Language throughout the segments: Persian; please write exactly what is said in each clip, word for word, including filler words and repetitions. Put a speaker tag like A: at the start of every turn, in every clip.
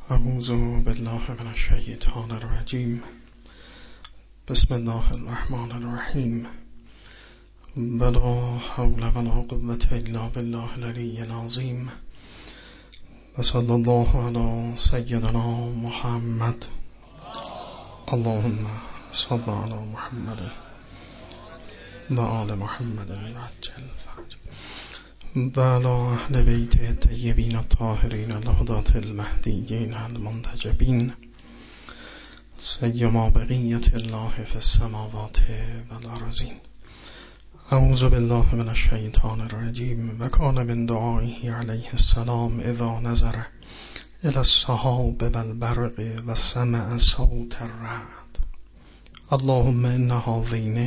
A: اعوذ بالله من الشیطان الرجیم. بسم الله الرحمن الرحیم. ولا حول ولا قوة الا بالله العلی العظیم. و صلی الله علی سیدنا محمد. اللهم صل علی محمد و آل محمد عجل فرج و علی اهل بیت الطیبین الطاهرین الهداة المهدیین المنتجبین سیما بقیة الله فی السماوات والارضین. اعوذ بالله من الشیطان الرجیم. و کان من دعائه علیه السلام اذا نظر الى السحاب والبرق و سمع صوت الرعد اللهم ان هذین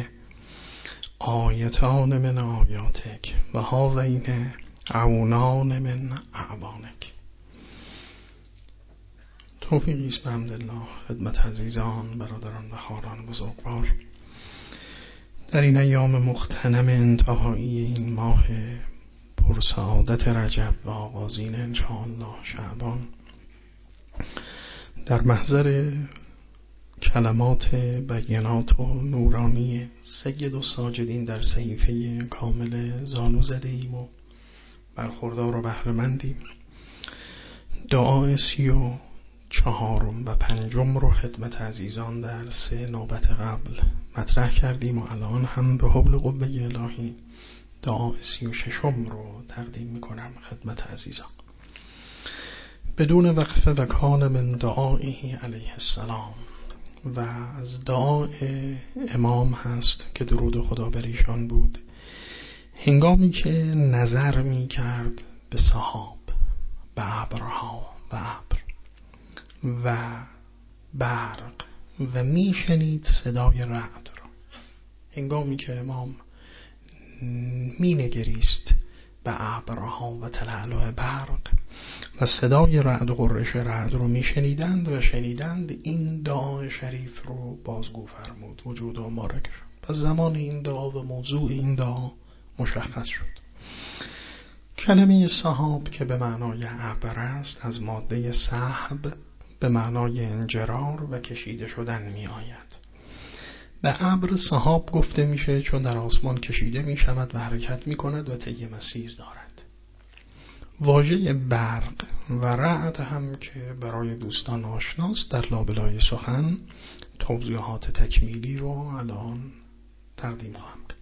A: آیتان من آیاتک و هذین عونان من اعوانک. توفیقی است بحمدالله خدمت عزیزان، برادران و خواهران بزرگوار در این ایام مغتنم انتهایی این ماه پرسعادت رجب و آغازین انشاءالله شعبان، در محضر کلمات بینات و نورانی سید الساجدین در صحیفه کامل زانو زده ایم و برخوردار و بهره‌مندیم. دعای سی و چهارم و پنجم رو خدمت عزیزان در سه نوبت قبل مطرح کردیم و الان هم به حبل قوه الهی دعای سی و ششم رو تقدیم میکنم خدمت عزیزان بدون وقفه. و کان من دعائه علیه السلام، و از دعای امام هست که درود خدا بر ایشان بود هنگامی که نظر می کرد به سحاب، به ابرها و ابر و برق و می شنید صدای رعد را. هنگامی که امام می نگریست به ابرها و تلالو برق و صدای رعد و قرش رعد رو می شنیدند و شنیدند، این دعا شریف رو بازگو فرمود وجود و مبارکش. پس زمان این دعا و موضوع این دعا مشخص شد. کلمه سحاب که به معنای ابر است از ماده سحب به معنای انجرار و کشیده شدن می آید. به ابر سحاب گفته میشه چون در آسمان کشیده می شود و حرکت می کند و طی مسیر دارد. واژه برق و رعد هم که برای دوستان آشناست در لابلای سخن توضیحات تکمیلی رو الان تقدیم خواهم کرد.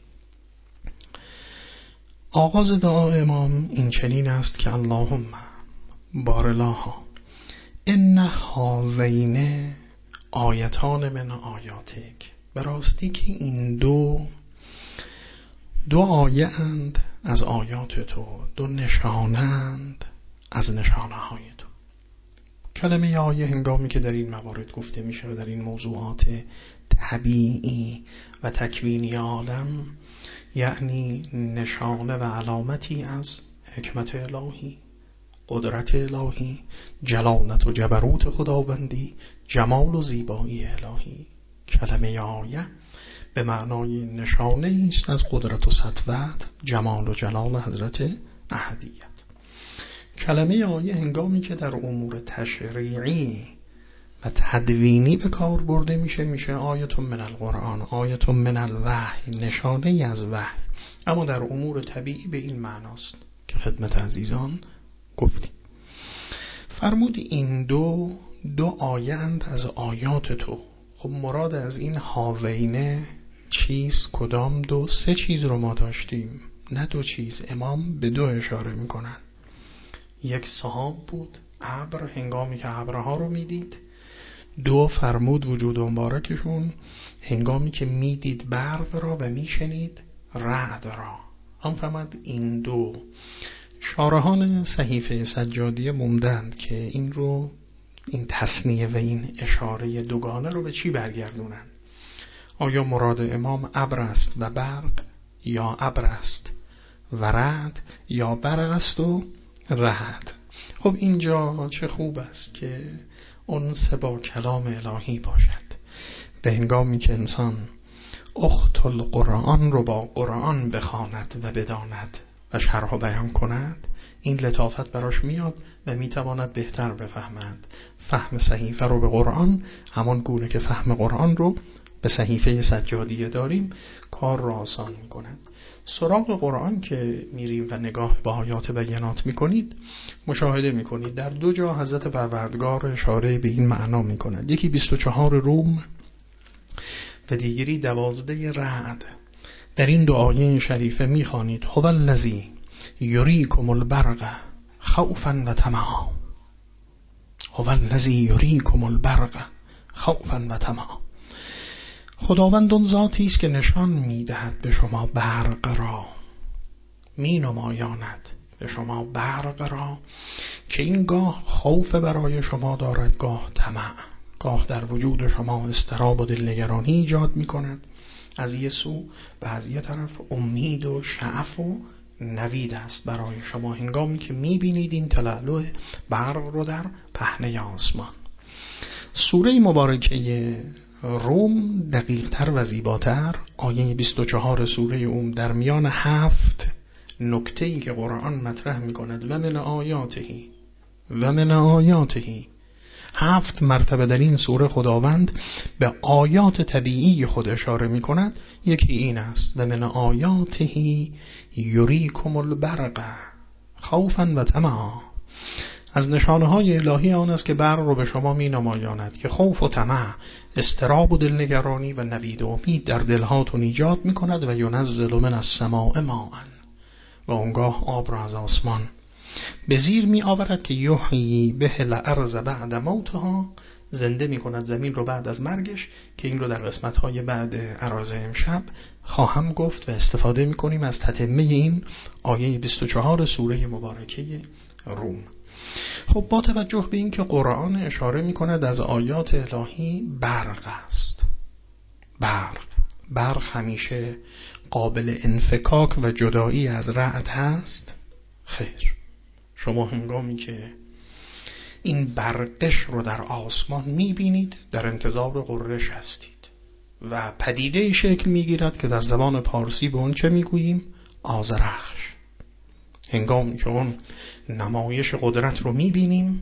A: آغاز دعا امام این چنین است که اللهم بارلاها ان هذین آیتان من آیاتک. به راستی که این دو دو آیه اند از آیات تو، دو نشانند از نشانه های تو. کلمه آیه هنگامی که در این موارد گفته میشه و در این موضوعات طبیعی و تکوینی عالم، یعنی نشانه و علامتی از حکمت الهی، قدرت الهی، جلالت و جبروت خداوندی، جمال و زیبایی الهی. کلمه آیه به معنای نشانه است از قدرت و سطوت، جمال و جلال حضرت احدیت. کلمه آیه هنگامی که در امور تشریعی و تدوینی به کار برده میشه میشه آیت من القرآن، آیت من الوحی، نشانه از وحی. اما در امور طبیعی به این معناست که خدمت عزیزان گفتیم. فرمود این دو دو آیه اند از آیات تو. خب مراد از این هاوینه چیز کدام دو؟ سه چیز رو ما داشتیم، نه دو چیز. امام به دو اشاره میکنن. یک سحاب بود، ابر، هنگامی که ابرها رو میدید. دو فرمود وجود مبارکشون هنگامی که میدید برق را و میشنید رعد را. هم فرمود این دو. شارحان صحیفه سجادیه موندند که این رو، این تصنیه و این اشاره دوگانه رو به چی برگردونن؟ آیا مراد امام ابر است و برق، یا ابر است و رعد، یا برق است و رعد؟ خب اینجا چه خوب است که انس با کلام الهی باشد. به هنگامی که انسان اخت القرآن رو با قرآن بخواند و بداند و شرح و بیان کند، این لطافت براش میاد و میتواند بهتر بفهمد. فهم صحیفه رو به قرآن همان گونه که فهم قرآن رو به صحیفه سجادیه داریم کار را آسان میکند. سراغ قرآن که میریم و نگاه به آیات بینات میکنید، مشاهده میکنید در دو جا حضرت پروردگار اشاره به این معنا میکند. یکی بیست و چهار روم و دیگری دوازده رعد. در این دو آیه شریفه میخوانید هو الذی یریکم البرق خوفا و طمعا. هو الذی یریکم البرق خوفا و طمعا. خداوند اون ذاتی است که نشان میدهد به شما برق را، می نمایاند به شما برق را که این گاه خوف برای شما دارد، گاه طمع، گاه در وجود شما اضطراب و دلنگرانی ایجاد می کند از یه سو، و از یه طرف امید و شعف و نوید است برای شما هنگامی که می بینید این تلالو برق رو در پهنه آسمان. سوره مبارکه روم دقیق تر و زیباتر، آیه بیست و چهار سوره اوم در میان هفت نکته‌ای که قرآن مطرح می کند و من آیاتهی و من آیاتهی، هفت مرتبه در این سوره خداوند به آیات طبیعی خود اشاره می کند. یکی این است و من آیاتهی یریکم البرق خوفا و طمعا. از نشانه های الهی آن است که برق رو به شما می نمایاند که خوف و طمع، اضطراب و دلنگرانی و نوید و امید در دلهاتون ایجاد می کند. و ینزل من السماء ماء، و اونگاه آب را از آسمان به زیر می آورد که یحیی به الارض بعد موتها، زنده می کند زمین رو بعد از مرگش، که این رو در قسمت های بعد عراض امشب خواهم گفت و استفاده می کنیم از تتمه این آیه بیست و چهار سوره مبارکه روم. خب با توجه به این که قرآن اشاره می کند از آیات الهی برق است، برق برق همیشه قابل انفکاک و جدایی از رعد هست؟ خیر. شما هنگامی که این برقش رو در آسمان می بینید در انتظار قرش هستید و پدیده شکل می گیرد که در زبان پارسی به اون چه می گوییم؟ آذرخش. هنگامی که اون نمایش قدرت رو می بینیم،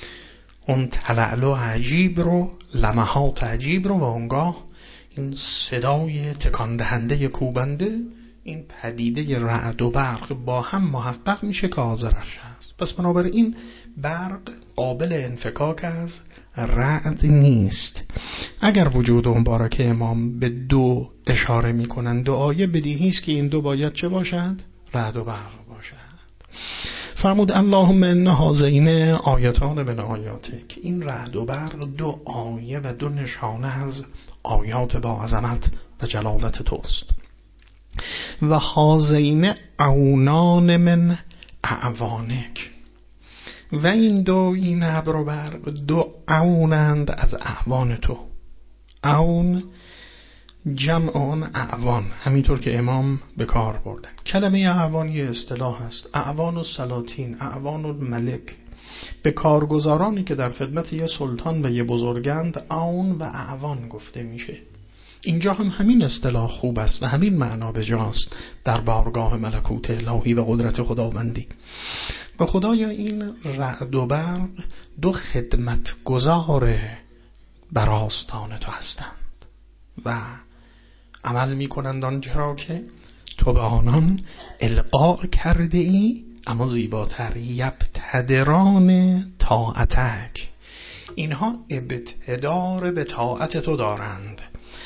A: اون تلالو عجیب رو، لمحات عجیب رو، و اونگاه این صدای تکان دهنده کوبنده، این پدیده رعد و برق با هم محقق میشه که آذرخش هست. پس بنابراین برق قابل انفکاک از رعد نیست. اگر وجود اون مبارکه امام به دو اشاره میکنن، دو آیه بدیهی است که این دو باید چه باشد؟ رعد و برق باشد. فرمود اللهم ان هذین آیتان من آیاتک، این رعد و برق دو آیه و دو نشانه از آیات با عظمت و جلالت توست. و هذین عونان من اعوانک، و این دو، این ابر و برق دو عونند از اعوان تو. عون جمع آن اعوان، همینطور که امام به کار بردن. کلمه اعوان یه اصطلاح است، اعوان السلاطین، اعوان الملک، به کارگزارانی که در خدمت یه سلطان و یه بزرگند عون و اعوان گفته میشه. اینجا هم همین اصطلاح خوب است و همین معنا به جاست در بارگاه ملکوت الهی و قدرت خداوندی. و خدایا این رعد و برق دو خدمتگزار بر آستان تو هستند و عمل می کنند آنچه را که تو به آنان القا کرده ای، اما زیباتر یبتدران طاعتک، اینها ابتدار به طاعت تو دارند.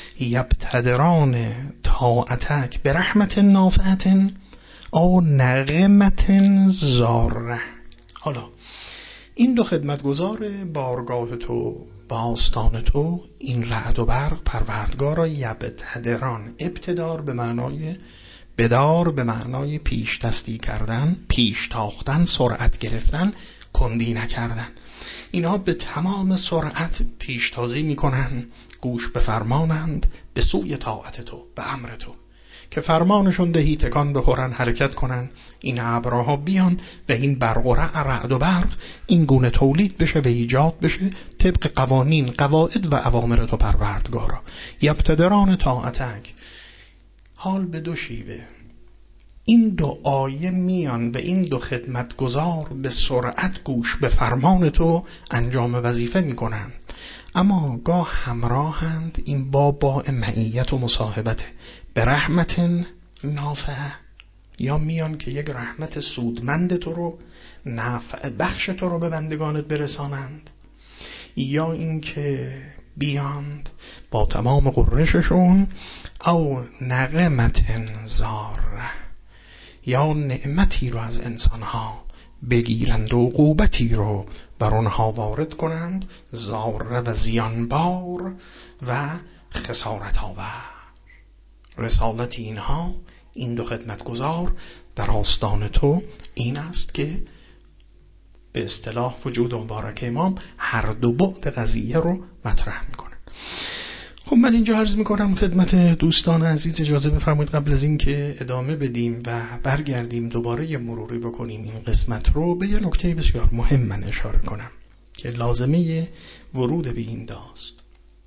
A: یبتدران طاعتک به رحمت نافعت او نغمت زاره. حالا این دو خدمتگزار بارگاه تو با آستان تو، این رعد و برق، پروردگارا یبتدران، ابتدار به معنای بدار، به معنای پیش دستی کردن، پیش تاختن، سرعت گرفتن، کندی نکردن. اینها به تمام سرعت پیش تازی میکنن، گوش به فرمانند به سوی طاعت تو، به امر تو، که فرمانشون دهی تکان بخورن، حرکت کنن، این ابرها بیان و این برق و رعد و برق این گونه تولید بشه و ایجاد بشه طبق قوانین، قواعد و اوامر تو پروردگارا. یبتدران طاعتک، حال به دو شیوه. این دو آیه میان و این دو خدمتگزار به سرعت گوش به فرمان تو انجام وظیفه میکنن، اما گاه همراهند. این با با معیت و مصاحبته به رحمت نافعه، یا میان که یک رحمت سودمند تو رو، نفع بخش تو رو به بندگانت برسانند، یا اینکه بیاند با تمام قرششون او نقمت زاره، یا نعمتی رو از انسانها بگیرند و عقوبتی رو بر اونها وارد کنند، زاره و زیانبار و خسارت آور. رسالت اینها، این دو خدمتگزار در آستان تو این است که به اصطلاح وجود مبارک امام هر دو بعد قضیه رو مطرح میکنه. خب من اینجا عرض میکنم خدمت دوستان عزیز، اجازه بفرمایید قبل از این که ادامه بدیم و برگردیم دوباره یه مروری بکنیم این قسمت رو، به یه نکته بسیار مهم من اشاره کنم که لازمه ورود به این داست.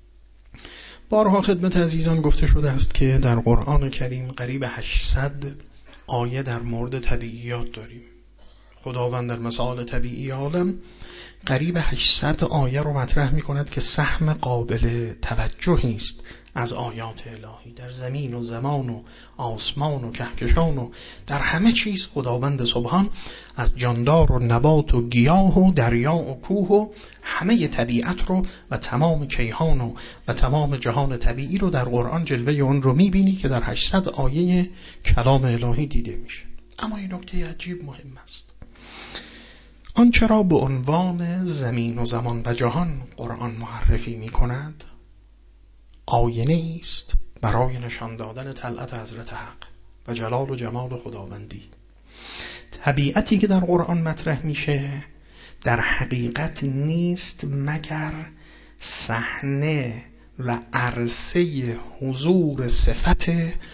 A: بارها خدمت عزیزان گفته شده است که در قرآن کریم قریب هشتصد آیه در مورد طبیعیات داریم. خداوند در مسائل طبیعی عالم قریب هشتصد آیه رو مطرح می کند که سهم قابل توجهی است از آیات الهی. در زمین و زمان و آسمان و کهکشان و در همه چیز خداوند سبحان از جاندار و نبات و گیاه و دریا و کوه و همه طبیعت رو و تمام کیهان و, و تمام جهان طبیعی رو در قرآن جلوه اون رو می بینی که در هشتصد آیه کلام الهی دیده میشه. اما این نکته عجیب مهم است. آنچه را به عنوان زمین و زمان و جهان قرآن معرفی می کند آینه است برای نشان دادن طلعت حضرت حق و جلال و جمال خداوندی. طبیعتی که در قرآن مطرح میشه در حقیقت نیست مگر صحنه و عرصه حضور صفت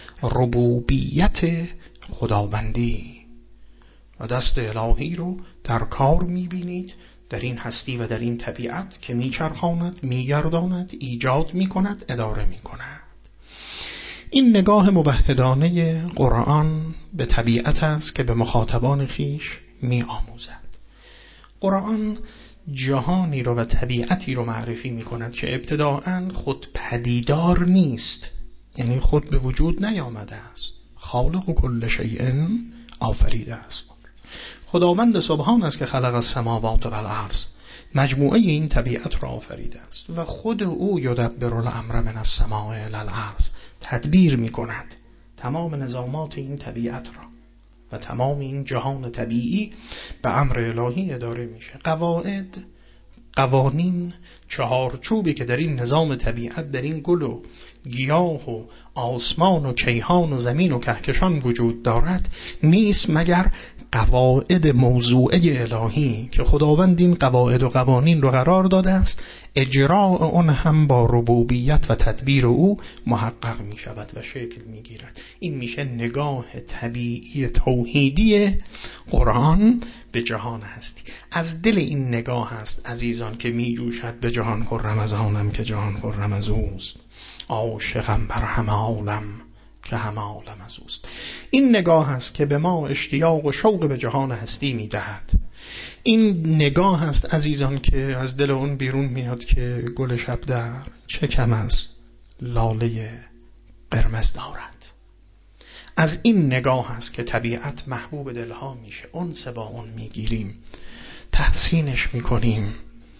A: ربوبیت خداوندی و دست الهی رو در کار میبینید در این هستی و در این طبیعت که میچرخاند، میگرداند، ایجاد میکند، اداره میکند. این نگاه موحدانه قرآن به طبیعت است که به مخاطبان خیش میآموزد. قرآن جهانی رو و طبیعتی رو معرفی میکند که ابتداءً خود پدیدار نیست، یعنی خود به وجود نیامده است. خالق و کل شیء آفریده است. خداوند سبحان است که خلق السماوات و الارض، مجموعه این طبیعت را آفریده است و خود او یدبر الامر من السماء الی الارض، تدبیر می کند تمام نظامات این طبیعت را و تمام این جهان طبیعی به امر الهی اداره میشه. قواعد، قوانین، چهارچوبی که در این نظام طبیعت، در این گل و گیاه و آسمان و کیهان و زمین و کهکشان وجود دارد نیست مگر قواعد موضوعه الهی که خداوند این قواعد و قوانین رو قرار داده است. اجراء اون هم با ربوبیت و تدبیر او محقق می شود و شکل می گیرد. این میشه نگاه طبیعی توحیدی قرآن به جهان هستی. از دل این نگاه هست عزیزان که می جوشد به جهان خرم از آنم که جهان خرم از اوست، عاشقم بر همه عالم که همه عالم از اوست. این نگاه است که به ما اشتیاق و شوق به جهان هستی می دهد. این نگاه است عزیزان که از دل اون بیرون میاد که گل شب در چه کم از لاله قرمز دارد. از این نگاه است که طبیعت محبوب دلها میشه. انس با اون میگیریم، تحسینش میکنیم،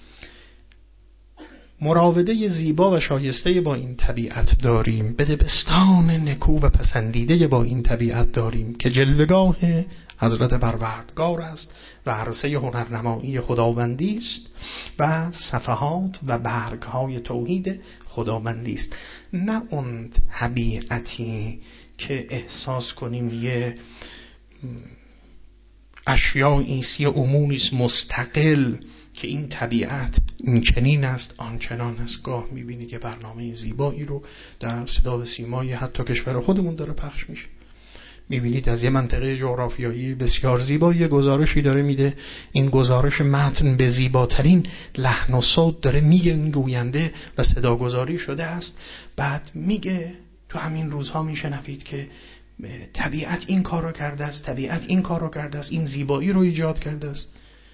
A: مراوده زیبا و شایسته با این طبیعت داریم، بدبستان نکو و پسندیده با این طبیعت داریم که جلوگاه حضرت پروردگار است و عرصه هنرنمایی خداوندی است و صفحات و برگهای توحید خداوندی است. نه اون طبیعتی که احساس کنیم یه اشیایی است، یه اموری است مستقل که این طبیعت این چنین است آنچنان است. گاه میبینید یه برنامه زیبایی رو در صدا و سیمای حتی کشور خودمون داره پخش میشه، میبینید از یه منطقه جغرافیایی بسیار زیبا یه گزارشی داره میده، این گزارش متن به زیباترین لحن و صوت داره میگه، این گوینده و صدا گذاری شده است، بعد میگه تو همین روزها میشنوید که طبیعت این کار رو کرده است، طبیعت این کار رو کرده است، این زیبایی رو ایجاد کرده است.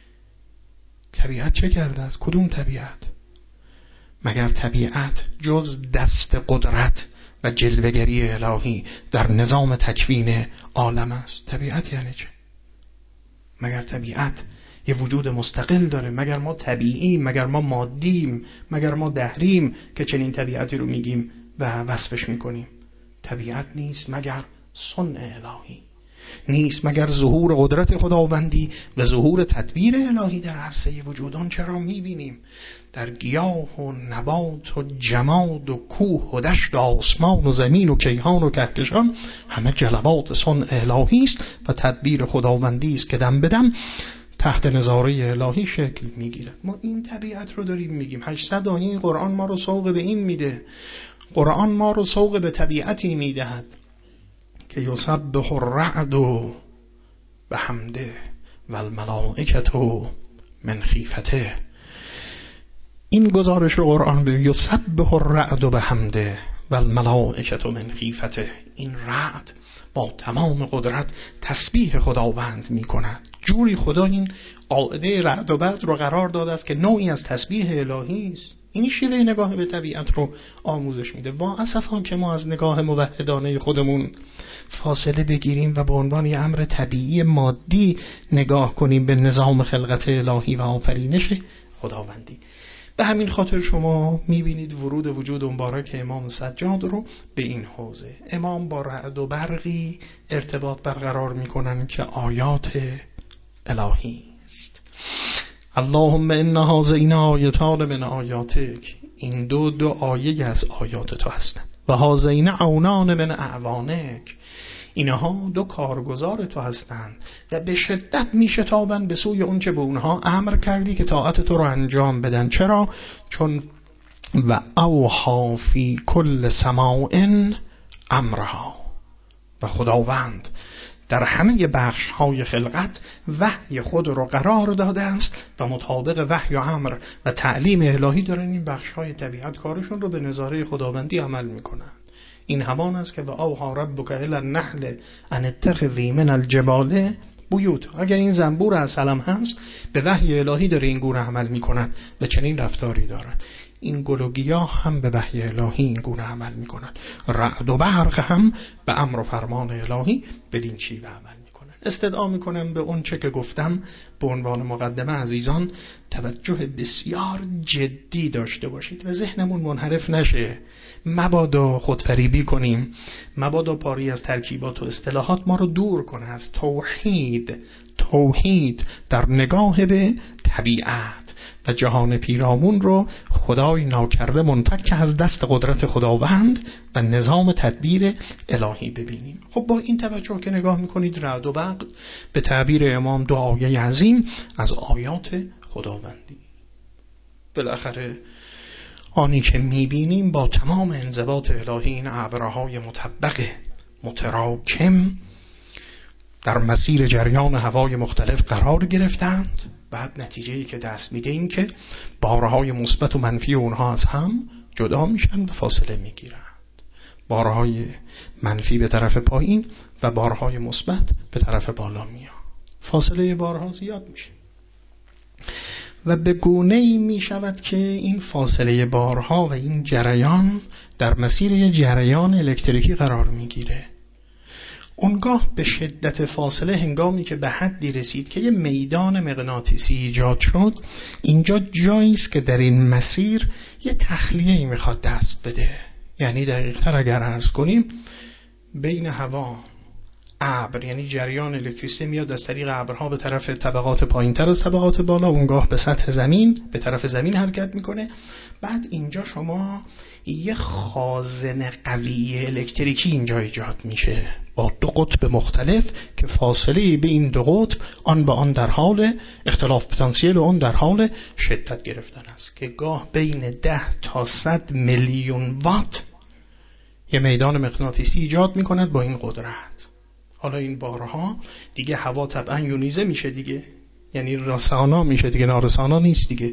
A: طبیعت چه کرده است؟ کدوم طبیعت؟ مگر طبیعت جز دست قدرت و جلوه‌گری الهی در نظام تکوین عالم است؟ طبیعت یعنی چه؟ مگر طبیعت یه وجود مستقل داره؟ مگر ما طبیعیم؟ مگر ما مادیم؟ مگر ما دهریم که چنین طبیعتی رو میگیم و وصفش میکنیم؟ طبیعت نیست مگر صنع الهی، نیست مگر ظهور قدرت خداوندی و ظهور تدبیر الهی در عرصه وجود. آن چرا میبینیم در گیاه و نبات و جماد و کوه و دشت و آسمان و زمین و کیهان و کهکشان همه جلوات صنع الهی است و تدبیر خداوندی است که دم بدم تحت نظاره الهی شکل میگیرد. ما این طبیعت رو داریم میگیم. هشتصد آیه قرآن ما رو سوق به این میده. قرآن ما رو سوق به طبیعتی میدهد که یسبح الرعد بحمده و الملائکة من خیفته. این گزارش رو قرآن به یسبح الرعد بحمده و الملائکة من خیفته. این رعد با تمام قدرت تسبیح خداوند می کند. جوری خدا این قاعده رعد و برق رو قرار داده است که نوعی از تسبیح الهی است. این شیوه نگاه به طبیعت رو آموزش میده. با اسفا که ما از نگاه موحدانه خودمون فاصله بگیریم و به عنوان یه امر طبیعی مادی نگاه کنیم به نظام خلقت الهی و آفرینش خداوندی. به همین خاطر شما میبینید ورود وجود مبارک امام سجاد رو به این حوزه. امام با رعد و برقی ارتباط برقرار میکنن که آیات الهی است. اللهم ان هذین آیتان من آیاتک. این دو دو آیه از آیات تو هستند. و هذین عونان من اعوانک. اینها دو کارگزار تو هستند و به شدت میشتابند به سوی اون چه به اونها امر کردی که طاعت تو رو انجام بدن. چرا؟ چون و اوحا فی کل سماع امرها. و خداوند در همه بخش های خلقت وحی خود رو قرار داده است و مطابق وحی و امر و تعلیم الهی دارن این بخش های طبیعت کارشون رو به نظاره خداوندی عمل میکنن. این همان است که و اوحا ربک الی النحل ان اتخذی من الجبال بیوت. اگر این زنبور عسلم هست به وحی الهی داره این گونه عمل میکنن و چنین رفتاری دارن. این گل و گیاه هم به وحی الهی این گونه عمل میکنن. رعد و برق هم به امر و فرمان الهی بدین شیوه عمل میکنن. استدعا میکنم به اون چه که گفتم به عنوان مقدمه عزیزان توجه بسیار جدی داشته باشید و ذهنمون منحرف نشه. مبادا خودفریبی کنیم، مبادا پاری از ترکیبات و اصطلاحات ما رو دور کنه از توحید. توحید در نگاه به طبیعت و جهان پیرامون رو خدای ناکرده منفک از دست قدرت خداوند و نظام تدبیر الهی ببینیم. خب با این توجه که نگاه میکنید رعد و برق به تعبیر امام دو آیه عظیم از آیات خداوندی. بالاخره آنی که میبینیم با تمام انضباط الهی این ابرهای مطبق متراکم در مسیر جریان هوای مختلف قرار گرفتند. بعد نتیجه‌ای که دست میده این که بارهای مثبت و منفی اونها از هم جدا میشن و فاصله میگیرند. بارهای منفی به طرف پایین و بارهای مثبت به طرف بالا میان. فاصله بارها زیاد میشه و به گونه‌ای میشود که این فاصله بارها و این جریان در مسیر یه جریان الکتریکی قرار میگیره. اونگاه به شدت فاصله هنگامی که به حدی رسید که یه میدان مغناطیسی ایجاد شد، اینجا جایی است که در این مسیر یه تخلیه‌ای میخواد دست بده. یعنی دقیق‌تر اگر عرض کنیم بین هوا ابر، یعنی جریان الکتریسیته میاد از طریق ابرها به طرف طبقات پایینتر از طبقات بالا، اونگاه به سطح زمین به طرف زمین حرکت میکنه. بعد اینجا شما یه خازن قوی الکتریکی اینجا ایجاد میشه با دو قطب مختلف که فاصله بین این دو قطب آن به آن در حال اختلاف پتانسیل و آن در حال شدت گرفتن است که گاه بین ده تا صد میلیون وات یه میدان مغناطیسی ایجاد میکند با این قدرت. حالا این بارها دیگه هوا طبعا یونیزه میشه دیگه، یعنی رسانا میشه دیگه، نارسانا نیست دیگه.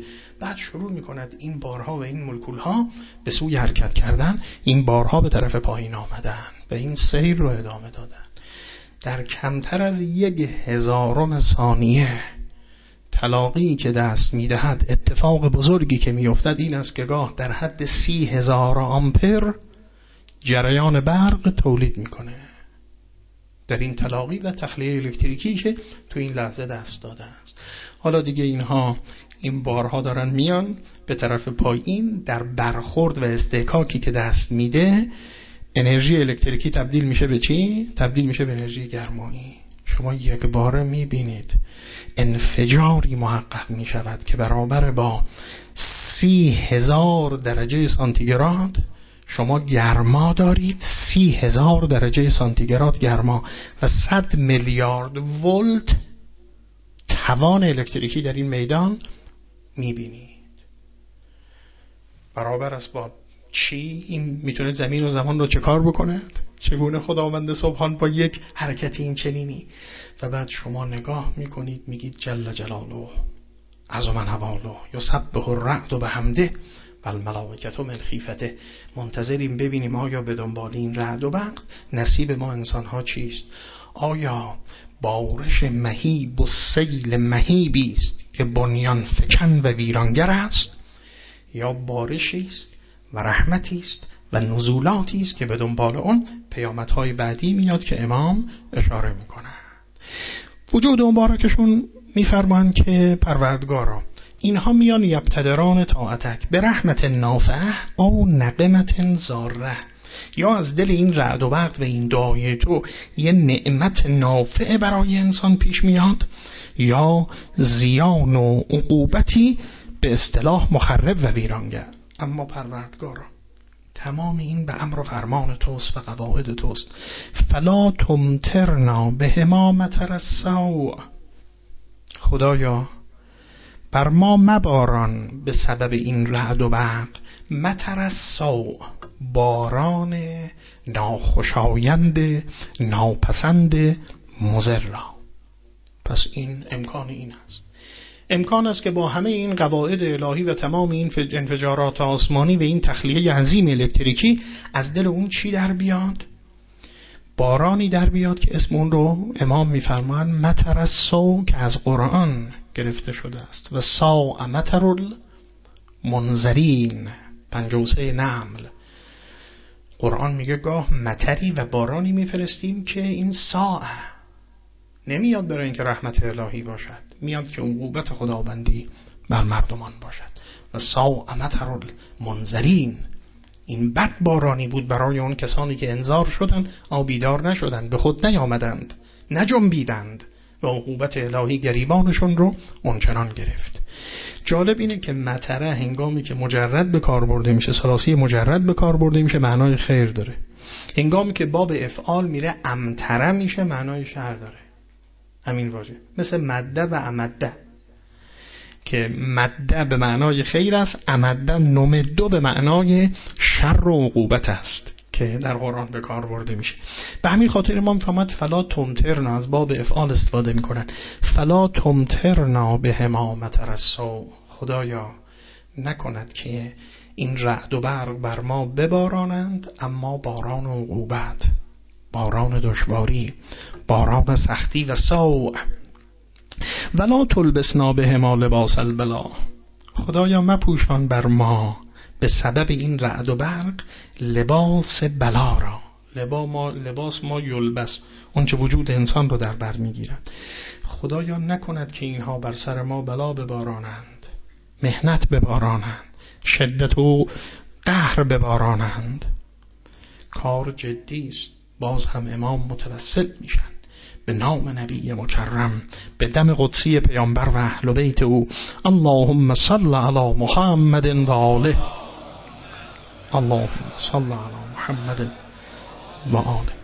A: بعد شروع میکند این بارها و این مولکولها به سوی حرکت کردن، این بارها به طرف پایین آمدن و این سیر رو ادامه دادن. در کمتر از یک هزارم ثانیه تلاقی که دست میدهد، اتفاق بزرگی که میافتد این است که گاه در حد سی هزار آمپر جریان برق تولید میکنه در این تلاقی و تخلیه الکتریکی که تو این لحظه دست داده است. حالا دیگه اینها این بارها دارن میان به طرف پایین، در برخورد و استحکاکی که دست میده انرژی الکتریکی تبدیل میشه به چی؟ تبدیل میشه به انرژی گرمایی. شما یک باره میبینید انفجاری محقق میشود که برابر با سی هزار درجه سانتیگراد شما گرما دارید، سی هزار درجه سانتیگراد گرما و صد میلیارد ولت توان الکتریکی در این میدان میبینید. برابر است با چی؟ این میتونه زمین و زمان رو چه کار بکند؟ چگونه خداوند سبحان با یک حرکت این چنینی؟ و بعد شما نگاه میکنید میگید جل جلاله عظم نواله یسبح الرعد بحمده و الملائکه من خیفته. منتظریم ببینیم آیا به دنبال این رعد و برق نصیب ما انسان ها چیست؟ آیا بارش مهیب و سیل مهیبی است که بنیان فکن و ویرانگر است، یا بارشی است و رحمتی است و نزولاتی است که به دنبال اون پیامدهای بعدی میاد که امام اشاره میکنه. وجود مبارکشون میفرمان که پروردگارا اینها میان یبتدران طاعتک به رحمت نافعه او نقمت زاره، یا از دل این رعد و برق و این دعای تو یه نعمت نافع برای انسان پیش میاد، یا زیان و عقوبتی به اصطلاح مخرب و ویرانگر. اما پروردگارا تمام این به امر و فرمان توست و قواعد توست. فلا تمطرنا بهما مطر السوء، خدایا بر ما مباران به سبب این رعد و برق مطر السوء، باران ناخوشایند ناپسند مضر را. پس این امکان این است، امکان است که با همه این قواعد الهی و تمام این انفجارات آسمانی و این تخلیه عظیم الکتریکی از دل اون چی در بیاد؟ بارانی در بیاد که اسم اون رو امام میفرمان مطر السوء که از قرآن گرفته شده است و ساء مطر المنذرین پنجاه و سه نمل. قرآن میگه گاه مطری و بارانی میفرستیم که این ساء نمیاد برای اینکه رحمت الهی باشد، میاد که عقوبت خداوندی بر مردمان باشد. و ساء مطر المنذرین، این بد بارانی بود برای اون کسانی که انذار شدند آبیدار نشدند، به خود نیامدند، نجنبیدند و عقوبت الهی گریبانشون رو اونچنان گرفت. جالب اینه که مطره هنگامی که مجرد به کار برده میشه، ثلاثی مجرد به کار برده میشه، معنای خیر داره. هنگامی که باب افعال میره امطره میشه، معنای شر داره. همین واژه مثل مده و امده که مده به معنای خیر است، امده نمدو به معنای شر و عقوبت است که در قرآن به کار برده میشه. به همین خاطر ما میفهمد فلا تمطرنا از باب افعال استفاده میکنن. فلا تمطرنا بهما مطر السوء، خدایا نکند که این رعد و برق بر ما ببارانند، اما باران و عقوبت، باران دشواری، باران سختی و سوء. ولا تلبسنا بهما لباس البلا، خدایا مپوشان بر ما به سبب این رعد و برق لباس بلا را. لباس ما, لباس ما یلبس، اون چه وجود انسان رو در بر میگیرد. خدایا نکند که اینها بر سر ما بلا ببارانند، محنت ببارانند، شدت و قهر ببارانند. کار جدی است. باز هم امام متوسل میشن به نام نبی مکرم، به دم قدسی پیامبر و اهل بیت او. اللهم صل علی محمد و آله، اللهم صل علی محمد و آله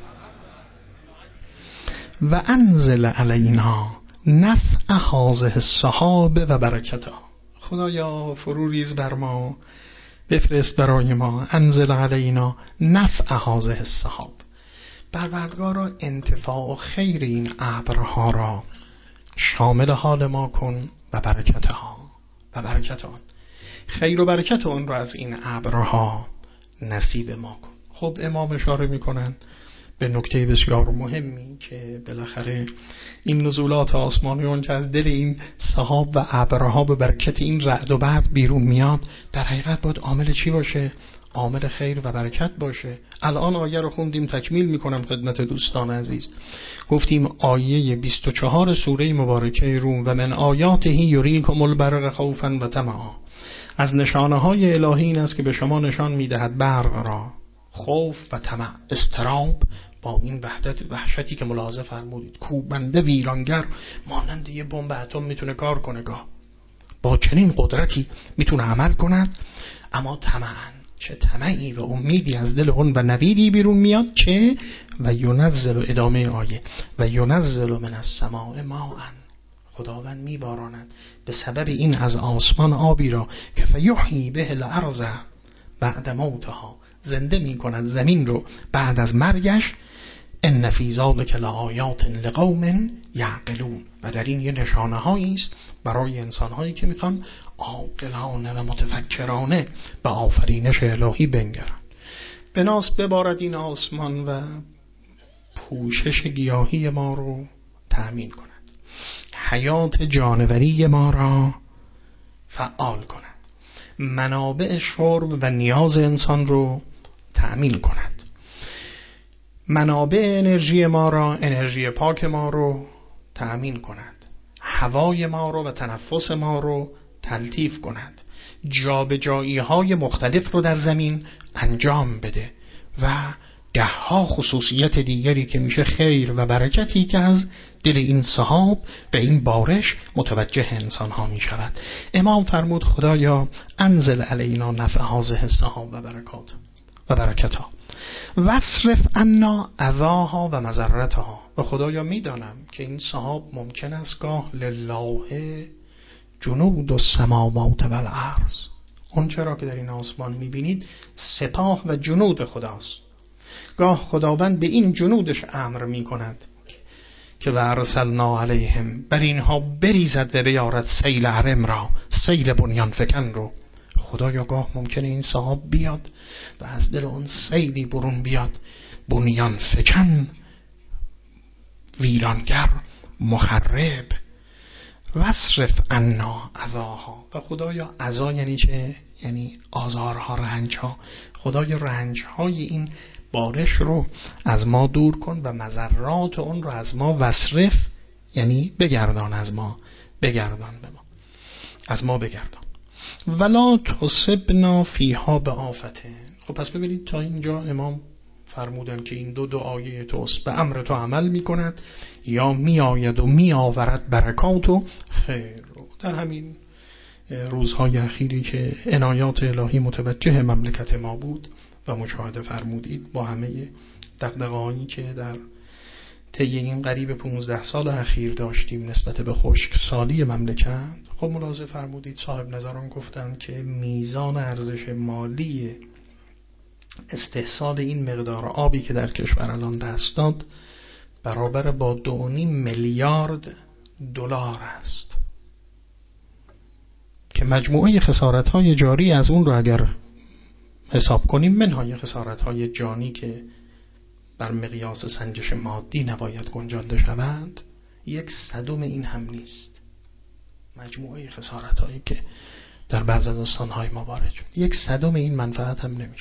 A: و انزل علینا نفع هذه السحاب و برکتها. خدایا فرو ریز بر ما، بفرست برای ما انزل علینا نفع هذه السحاب، پروردگارا انتفاع و خیر این ابرها را شامل حال ما کن و برکتها و برکت آن. خیر و برکت اون رو از این ابرها نصیب ما کن. خب امام اشاره میکنن به نکته بسیار مهمی که بالاخره این نزولات آسمانی اون که از دل این سحاب و ابرها به برکت این رعد و برق بیرون میاد در حقیقت باید عامل چی باشه؟ عامل خیر و برکت باشه. الان آیه رو خوندیم، تکمیل میکنم خدمت دوستان عزیز. گفتیم آیه بیست و چهار سوره مبارکه روم و من آیاته یریکم البرق خوفا و طمعا، از نشانه های الهی این است که به شما نشان میدهد برق را، خوف و طمع، استراب، با این وحدت وحشتی که ملاحظه فرمودید، کوبنده ویرانگر مانند یه بمب اتم میتونه کار کنه، گاه با چنین قدرتی میتونه عمل کند، اما طمعاً چه طمعی و امیدی از دل اون و نویدی بیرون میاد که و ینزل، ادامه آیه، و ینزل من السماء ماء، خداوند میباراند به سبب این از آسمان آبی را که فیحیی به الارض بعد موتها، زنده میکند زمین رو بعد از مرگش. ان فی ذلک لآیات لقوم یعقلون، و در این یه نشانه هایی است برای انسان هایی که میخوان عاقلانه و متفکرانه به آفرینش الهی بنگرند. بناس ببارد این آسمان و پوشش گیاهی ما رو تأمین کند، حیات جانوری ما را فعال کند، منابع شرب و نیاز انسان رو تأمین کند، منابع انرژی ما را، انرژی پاک ما رو تأمین کند، هوای ما رو و تنفس ما رو تلطیف کند، جابجایی های مختلف رو در زمین انجام بده و ده ها خصوصیت دیگری که میشه خیر و برکتی که از دل این سحاب به این بارش متوجه انسان ها می شود. امام فرمود خدایا انزل علینا نفع هذه السحاب و برکات و برکتها واصرف عنا اذاها و مضرتها، و خدایا میدانم که این سحاب ممکن است گاه لله جنود السماوات و الارض، اون چرا که در این آسمان میبینید سپاه و جنود خداست، گاه خداوند به این جنودش امر میکند که ورسلنا علیهم، بر اینها بریزد و بیارد سیل عرم را، سیل بنیان فکن رو. خدایا گاه ممکنه این سحاب بیاد و از دل اون سیلی برون بیاد، بنیان فکن، ویرانگر، مخرب. واصرف عنا اذاها، و خدایا اذا یعنی چه؟ یعنی آزارها، رنجها. خدایا رنجهای این بارش رو از ما دور کن و مضرات اون رو از ما واصرف یعنی بگردان، از ما بگردان، به ما از ما بگردان. ولا تصبنا فیها به آفته. خب پس ببینید تا اینجا امام فرمودن که این دو دو آیه توست به امر تو عمل می کند یا می آید و می آورد برکات و خیر. در همین روزهای اخیری که عنایات الهی متوجه مملکت ما بود و مشاهده فرمودید با همه دغدغه‌هایی که در طی این قریب پانزده سال اخیر داشتیم نسبت به خشکسالی مملکت، خب ملاحظه فرمودید صاحب نظران گفتند که میزان ارزش مالی استحصال این مقدار آبی که در کشور الان دست داد برابر با دو و نیم میلیارد دلار است که مجموعه خسارت‌های جاری از اون رو اگر حساب کنیم، منهای خسارت‌های جانی که بر مقیاس سنجش مادی نباید گنجانده شوند، یک صدم این هم نیست. مجموعه خسارت‌هایی که در بعض از استان‌های ما وارد شد، یک صدم این منفعت هم نمیشه.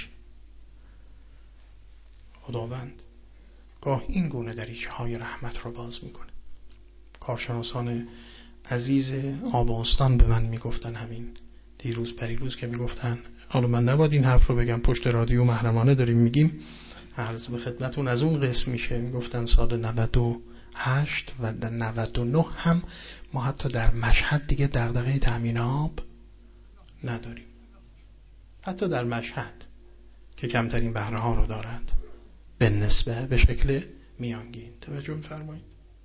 A: خداوند گاه این گونه دریچه‌های رحمت رو باز میکنه. کارشناسان عزیز آباستان به من میگفتن همین دیروز پریروز که میگفتن، حالا من نباید این حرف رو بگم، پشت رادیو محرمانه داریم میگیم، عرض به خدمتون از اون قسم میشه. میگفتن سال نود و هشت و نود و نه هم ما حتی در مشهد دیگه دغدغه تامین آب نداریم، حتی در مشهد که کمترین بهره ها رو دارد به نسبه به شکل میانگین. توجه فرمایید.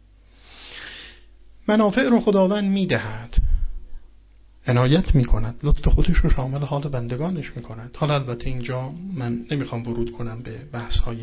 A: منافع رو خداوند میدهد، عنایت میکند، لطف خودش رو شامل حال بندگانش میکند. حالا البته اینجا من نمیخوام ورود کنم به بحث های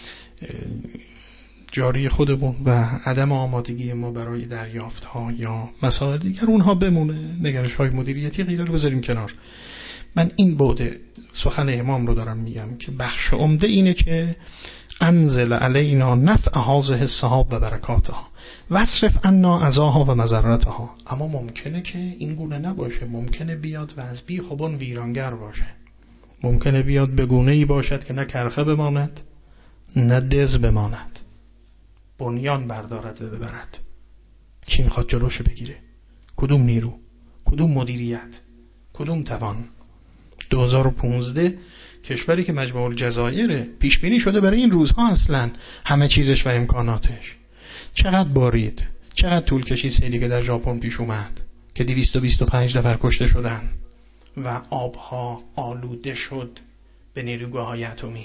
A: جاری خودمون و عدم آمادگی ما برای دریافت ها یا مسائل دیگر، اونها بمونه، نگرش های مدیریتی غیره رو بذاریم کنار. من این بعد سخن امام رو دارم میگم که بخش عمده اینه که انزل علینا نفع هذه السحاب و برکاتها واصرف عنا اذاها و مضرتها. اما ممکنه که این گونه نباشه، ممکنه بیاد و از بی خبون ویرانگر باشه، ممکنه بیاد به گونه‌ای باشد که نه کرخه بماند نه دز بماند، بنیان بردارد و ببرد. کی میخواد جلوشو بگیره؟ کدوم نیرو؟ کدوم مدیریت؟ کدوم توان؟ دو هزار و پانزده کشوری که مجموع الجزایره، پیش بینی شده برای این روزها اصلا همه چیزش و امکاناتش. چقدر بارید، چقدر طول کشید سیلی که در ژاپن پیش اومد که دویست و بیست و پنج نفر کشته شدن و آبها آلوده شد به نیروگاه‌های اتمی.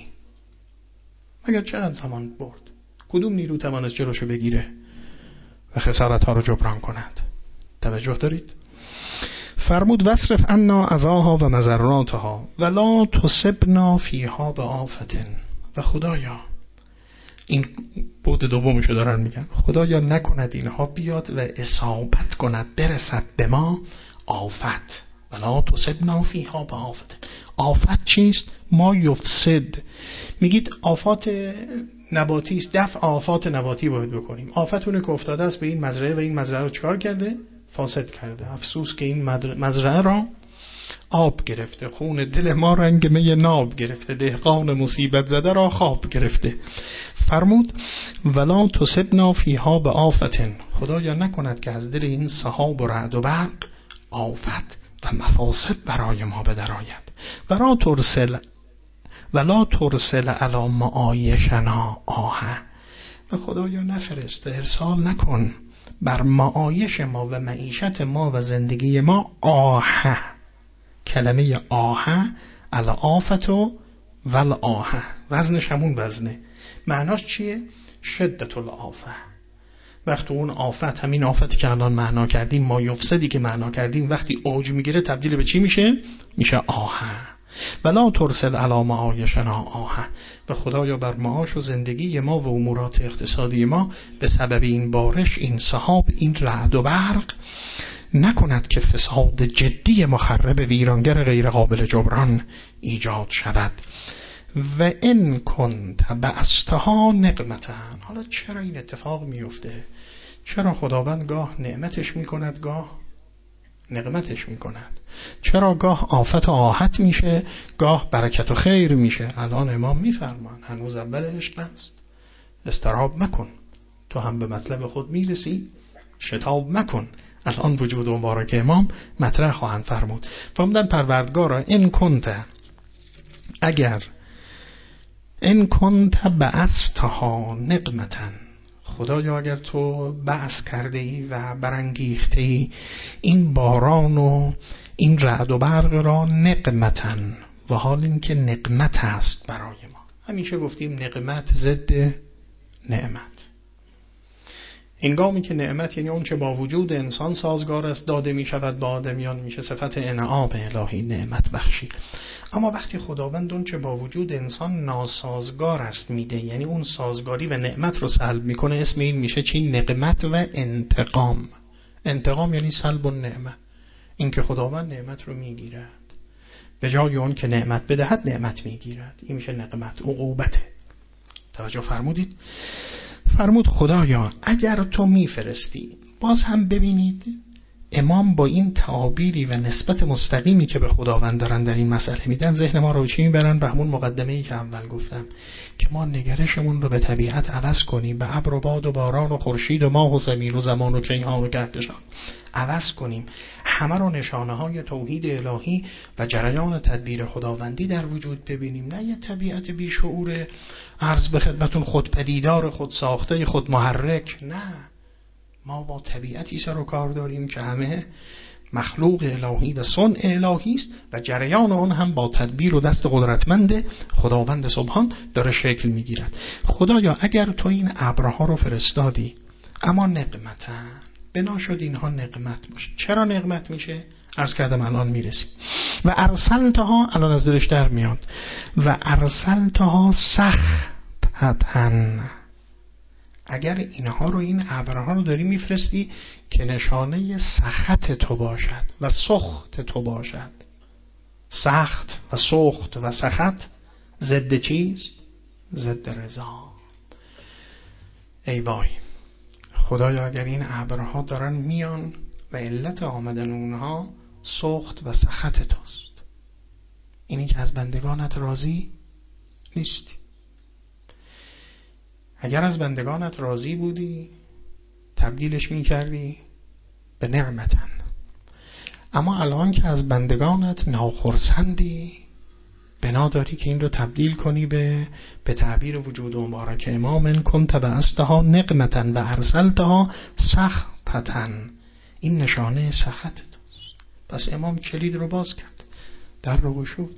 A: مگر چقدر زمان برد؟ کدوم نیرو توانست جلوشو بگیره و خسارت‌ها رو جبران کند؟ توجه دارید؟ فرمود واصرف عنا اذاها و مضراتها ولا تصبنا فیها بآفتن. و خدایا، این بود دومشو دارن میگن، خدایا نکند اینها بیاد و اصابت کند، برسد به ما آفت. ولا تصبنا فیها بآفتن. آفت چیست؟ ما یفسد. میگید آفات نباتی است، دفع آفات نباتی باید بکنیم. آفت اونه که افتاده است به این مزرعه و این مزرعه رو چکار کرده؟ فاسد کرده. افسوس که این مزرعه را آب گرفته، خون دل ما رنگ می ناب گرفته، دهقان مصیبت زده را خواب گرفته. فرمود ولا تصبنا فیها بآفتن. خدایا نکند که از دل این سحاب و رعد و برق آفت و مفاسد برای ما بدرآید. ولا ترسل ولا ترسل علی معایشنا آه. و خدایا نفرست، ارسال نکن بر معایش ما و معیشت ما و زندگی ما آه. کلمه آه علی آفت و ول آه، وزنش همون وزنه. معناش چیه؟ شدت الآفه. وقتی اون آفت، همین آفتی که الان معنا کردیم، ما یفسدی که معنا کردیم، وقتی اوج میگیره تبدیل به چی میشه؟ میشه آه. ولا ترسل علی معایشنا آه. و خدایا بر معاش و زندگی ما و امورات اقتصادی ما به سبب این بارش، این سحاب، این رعد و برق نکند که فساد جدی مخرب ویرانگر غیر قابل جبران ایجاد شود. و ان کنت بعثتها نقمتن. حالا چرا این اتفاق میفته؟ چرا خداوند گاه نعمتش میکند گاه نقمتش میکند؟ چرا گاه آفت و آهت میشه گاه برکت و خیر میشه؟ الان امام میفرمان هنوز اول عشق است، استراب مکن، تو هم به مطلب خود میرسی، شتاب مکن. الان وجود مبارک امام مطرح خواهند فرمود. فرمودن پروردگارا ان کنت، اگر ان کنت بعثتها نقمتن، خدایا اگر تو بعث کرده ای و برانگیخته ای این باران و این رعد و برق را نقمتن، و حال این که نقمت است برای ما. همیشه گفتیم نقمت ضد نعمت. هنگامی که نعمت یعنی اون چه با وجود انسان سازگار است داده می شود با آدمیان، میشه صفت انعام الهی، نعمت بخشی. اما وقتی خداوند اون چه با وجود انسان ناسازگار است میده، یعنی اون سازگاری و نعمت رو سلب میکنه، اسم این میشه چی؟ نقمت و انتقام. انتقام یعنی سلب النعمه، این که خداوند نعمت رو میگیرد به جای اون که نعمت بدهد نعمت میگیرد، این میشه نقمت، عقوبته. توجه فرمودید؟ فرمود خدایا اگر تو میفرستی. باز هم ببینید امام با این تعابیری و نسبت مستقیمی که به خداوند دارن در این مسئله میدن، ذهن ما رو چی میبرن؟ به همون مقدمه‌ای که اول گفتم که ما نگرشمون رو به طبیعت عوض کنیم، به ابر و باد و باران و خورشید و ماه و زمین و زمان و کیهان و کهکشان عوض کنیم، همه رو نشانه های توحید الهی و جریان تدبیر خداوندی در وجود ببینیم، نه یه طبیعت بیشعور عرض به خدمتون خودپدیدار، خود ساخته، خود محرک. نه، ما با طبیعتی سر و کار داریم که همه مخلوق الهی و صنع الهی است و جریان آن هم با تدبیر و دست قدرتمند خداوند سبحان داره شکل میگیرد. خدایا اگر تو این ابرها رو فرستادی اما نقمتن، بنا شد اینها نقمت باشه. چرا نقمت میشه؟ عرض کردم الان میرسیم. و ارسلتها، الان از دلش در میاد، و ارسلتها سخطن، اگر اینها رو، این ابرها رو داری میفرستی که نشانه سخط تو باشد و سخط تو باشد. سخت و سخت و سخط ضد چیست؟ ضد رضا. ای وای خدایا اگر این ابرها دارن میان و علت آمدن اونها سخت و سخط توست، اینی که از بندگانت راضی نیستی. اگر از بندگانت راضی بودی تبدیلش میکردی به نعمتن، اما الان که از بندگانت ناخرسندی بنا داری که این رو تبدیل کنی به به تعبیر وجود مبارک امام کنت بعثتها نقمتا و ارسلتها سخطتا. این نشانه سخط توست. پس امام کلید رو باز کرد، در رو گشود.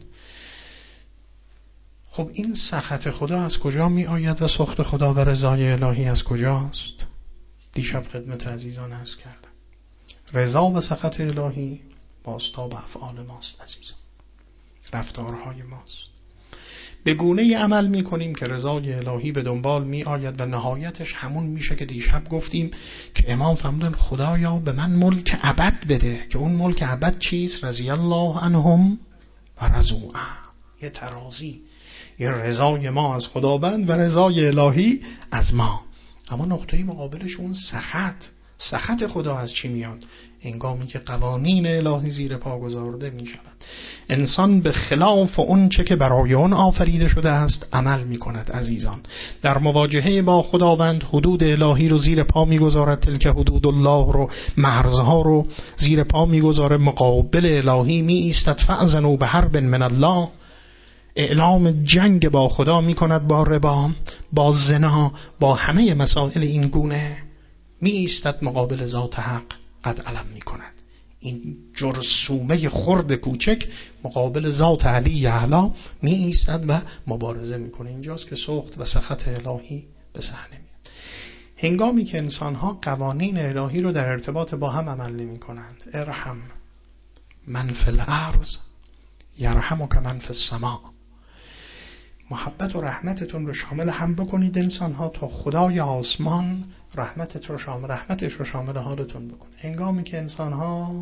A: خب این سخط خدا از کجا می آید و سخط خدا و رضای الهی از کجاست؟ دیشب خدمت عزیزان عرض کردم رضا و سخط الهی بازتاب افعال ماست عزیزان، رفتارهای ماست. به گونه عمل می کنیم که رضای الهی به دنبال می آید و نهایتش همون میشه که دیشب گفتیم که امام فرمودن خدایا به من ملک ابد بده، که اون ملک ابد چیست؟ رضی الله عنهم و رضوا عنه. یه ترازی، یه رضای ما از خداوند و رضای الهی از ما. اما نقطه مقابلش اون سخط. سخط خدا از چی میاد؟ هنگامی که قوانین الهی زیر پا گذارده می شود. انسان به خلاف اون چه که برای اون آفریده شده است عمل می کند عزیزان. در مواجهه با خداوند حدود الهی رو زیر پا می گذارد، تلک حدود الله رو، مرزها رو زیر پا می گذاره، مقابل الهی می ایستد. فأذنوا بحرب من الله، اعلام جنگ با خدا می کند، با ربا، با زنا، با همه مسائل این گونه می ایستد مقابل ذات حق، قد علم می کند. این جرثومه خرد کوچک مقابل ذات علی اعلی می ایستد و مبارزه می کنه. اینجاست که سخط و سخط الهی به صحنه میاد. هنگامی که انسان‌ها قوانین الهی رو در ارتباط با هم عمل نمی کنند، ارحم من فی الارض یرحمک من فی السماء، محبت و رحمتتون رو شامل هم بکنید انسان ها تا خدای آسمان رحمتت رو شامل رحمتش رو شامل حالتون بکنه. هنگامی که انسان ها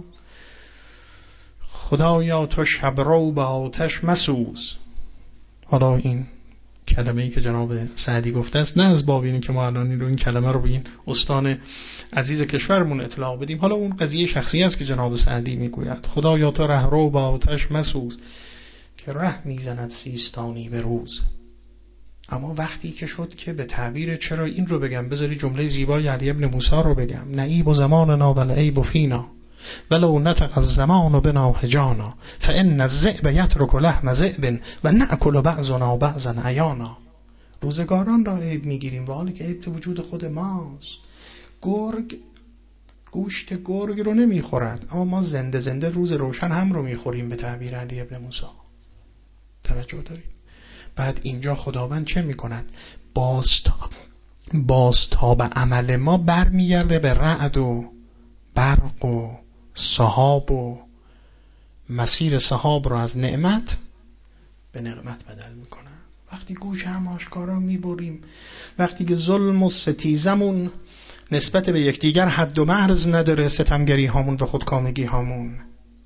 A: خدایا تو شبرو به آتش مسوز، حالا این کلمه ای که جناب سعدی گفته است نه از باب اینه که ما الان رو این کلمه رو به این استان عزیز کشورمون اطلاع بدیم، حالا اون قضیه شخصی است که جناب سعدی میگوید خدایا تو رهرو به آتش مسوز که ره میزند سیستانی به روز. اما وقتی که شد که به تعبیر چرا این رو بگم، بذاری جمله زیبای علی ابن موسی رو بگم، نعیب و زماننا و لعیب فینا ولو نطق الزمان بنا حجانا فان الذئب یترک لحم ذئب و نأکل بعضنا بعضا عیانا. روزگاران را عیب میگیریم و حالی که عیب تو وجود خود ماست. گرگ گوشت گرگ رو نمیخورد، اما ما زنده زنده روز روشن هم رو میخوریم به تعبیر علی ابن موسی. توجه دارید؟ بعد اینجا خداوند چه میکند؟ بازتاب بازتاب عمل ما برمیگرده به رعد و برق و سحاب و مسیر سحاب رو از نعمت به نقمت بدل میکنه. وقتی گوش هم آشکارا میبریم، وقتی که ظلم و ستیزمون نسبت به یکدیگر حد و مرز نداره، ستمگری هامون و خودکامگی هامون،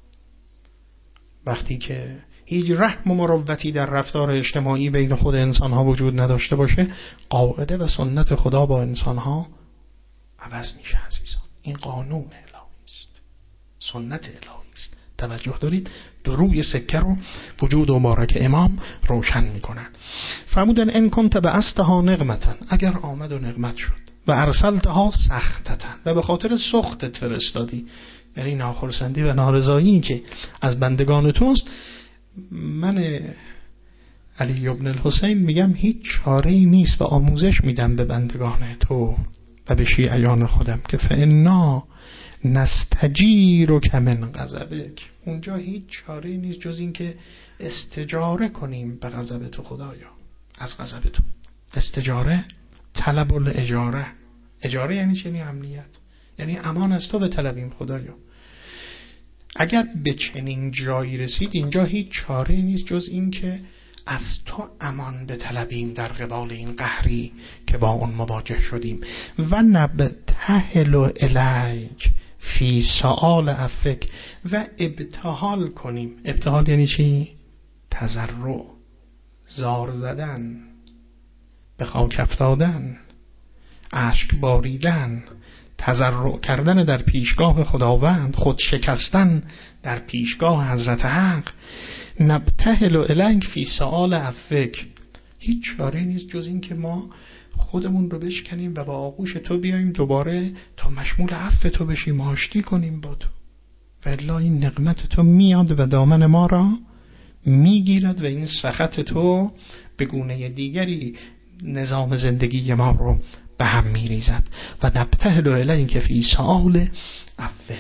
A: وقتی که هیچ رحم و مروتی در رفتار اجتماعی بین خود انسان ها وجود نداشته باشه، قاعده و سنت خدا با انسان ها عوض میشه عزیزان. این قانون الهی است، سنت الهی است. توجه دارید؟ دو روی سکه رو وجود مبارک امام روشن میکنن. فرمودن ان کنت بعثتها نقمتا، اگر آمد و نقمت شد، و ارسلتها سختتا، و به خاطر سختت فرستادی، یعنی ناخرسندی و نارضایی که از بندگان توست، من علی ابن الحسین میگم هیچ چاره‌ای نیست و آموزش میدم به بندگان تو و به شیعیان خودم که فانا نستجیرک من غضبک. اونجا هیچ چاره‌ای نیست جز این که استجاره کنیم به غضب تو خدایا، از غضب تو. استجاره طلب الاجاره. اجاره یعنی چه؟ یعنی امنیت، یعنی امان از تو به طلبیم خدایا. اگر به چنین جایی رسید اینجا هیچ چاره نیست جز این که از تو امان به طلبیم در قبال این قهری که با اون مواجه شدیم. و نبتهل الیک فی سؤال عفوک و ابتهال کنیم. ابتهال یعنی چی؟ تضرع، زار زدن، به خاک افتادن، اشک باریدن، تضرع کردن در پیشگاه خداوند، خود شکستن در پیشگاه حضرت حق. نبتهل الیک فی سؤال عفوک، هیچ چاره نیست جز این که ما خودمون رو بشکنیم و با آغوش تو بیاییم دوباره تا مشمول عفو تو بشیم، آشتی کنیم با تو. و الا این نقمت تو میاد و دامن ما را میگیرد و این سخط تو به گونه دیگری نظام زندگی ما رو به هم میریزد. و نبتهل الیک فی سؤال عفوک،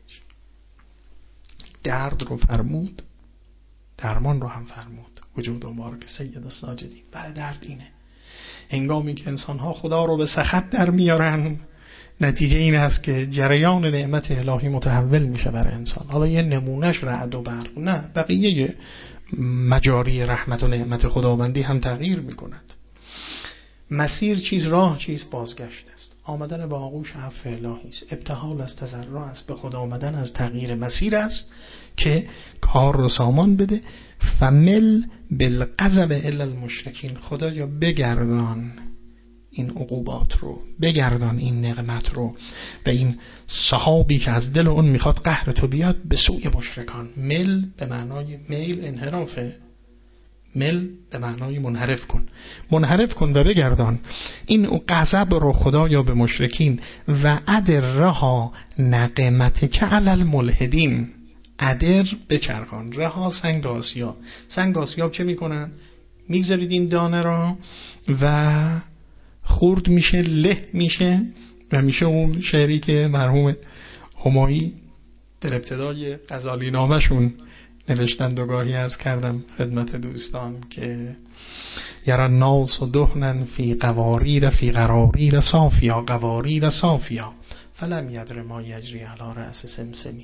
A: درد رو فرمود، درمان رو هم فرمود. وجود مبارک سید الساجدین. بله درد اینه، هنگامی که انسان‌ها خدا رو به سخط در میارن، نتیجه این است که جریان نعمت الهی متحول میشه بر انسان. حالا یه نمونهش رعد و برق، نه، بقیه مجاری رحمت و نعمت خداوندی هم تغییر میکند. مسیر چیز، راه چیز، بازگشت است. آمدن با آغوش عفو الهی است، ابتهال از تضرع است، به خدا آمدن از تغییر مسیر است که کار رو سامان بده. فمل بالغضب الی المشرکین، خدایا بگردان این عقوبات رو، بگردان این نقمت رو و این سحابی که از دل اون میخواد قهر تو بیاد به سوی مشرکان. مل به معنای میل انحرافه، مل به معنای منحرف کن، منحرف کن و بگردان این غضب رو خدایا به مشرکین. و ادرها نقمتک علی الملحدین، ادر بچرخان، رها سنگ آسیاب. سنگ آسیاب چه میکنن؟ میگذارید این دانه را و خورد میشه، له میشه و میشه اون شعری که مرحوم همایی در ابتدای غزالی نامشون نوشتند و گاهی عرض کردم خدمت دوستان که یرا الناس دهنا فی قواریر فی قراریر صافیا، قواریر صافیا فلم یدر ما یجری علی رأس سمسمی.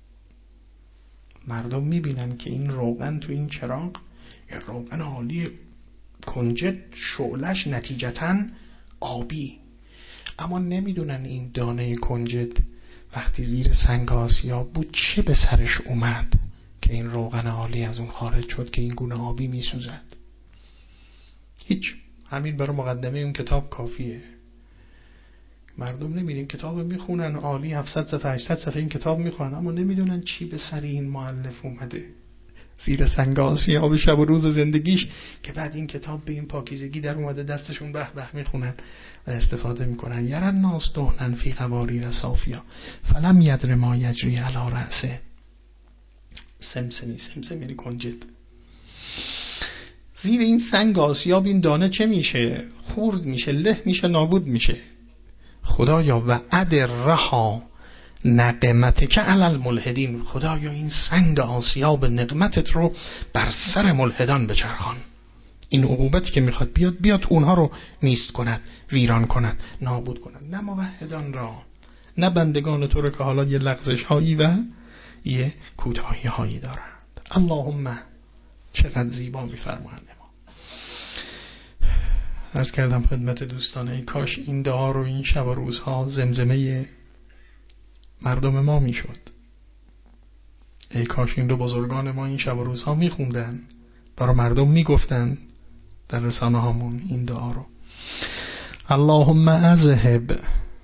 A: مردم میبینن که این روغن تو این چراغ، یه روغن عالی کنجد، شعلش نتیجتاً آبی، اما نمیدونن این دانه کنجد وقتی زیر سنگ آسیاب بود چه به سرش اومد که این روغن عالی از اون خارج شد که این گونه آبی میسوزد. هیچ، همین برای مقدمه اون کتاب کافیه. مردم نمیدونن کتاب میخونن عالی، هفتصد صفحه هشتصد صفحه این کتاب میخونن، اما نمیدونن چی به سر این مؤلف اومده زیر سنگ آسیاب شب و روز زندگیش که بعد این کتاب به این پاکیزگی در اومده، دستشون به به میخونن و استفاده میکنن. یرا الناس دهنا فی قواریر صافیا فلم یدر ما یجری علی رأسه سمسمی. سمسم یعنی کنجد. زیر این سنگ آسیاب این دانه چه میشه؟ خورد میشه، له میشه، نابود میشه. خدایا و ادرها نقمتک علی الملحدین، خدایا این سنگ آسیاب نقمتت رو بر سر ملحدان بچرخان. این عقوبتی که میخواد بیاد بیاد اونها رو نیست کند، ویران کند، نابود کند. نه موحدان را، نه بندگان تو رو که حالا یه لغزش هایی و یه کوتاهی هایی دارند. اللهم چقدر زیبا میفرمایند. ما عرض کردم خدمت دوستان ای کاش این دعا رو این شب و روزها زمزمه مردم ما میشد. ای کاش این دو بزرگان ما این شب و روزها میخوندن، برای مردم میگفتن در رسانه هامون این دعا رو. اللهم اذهب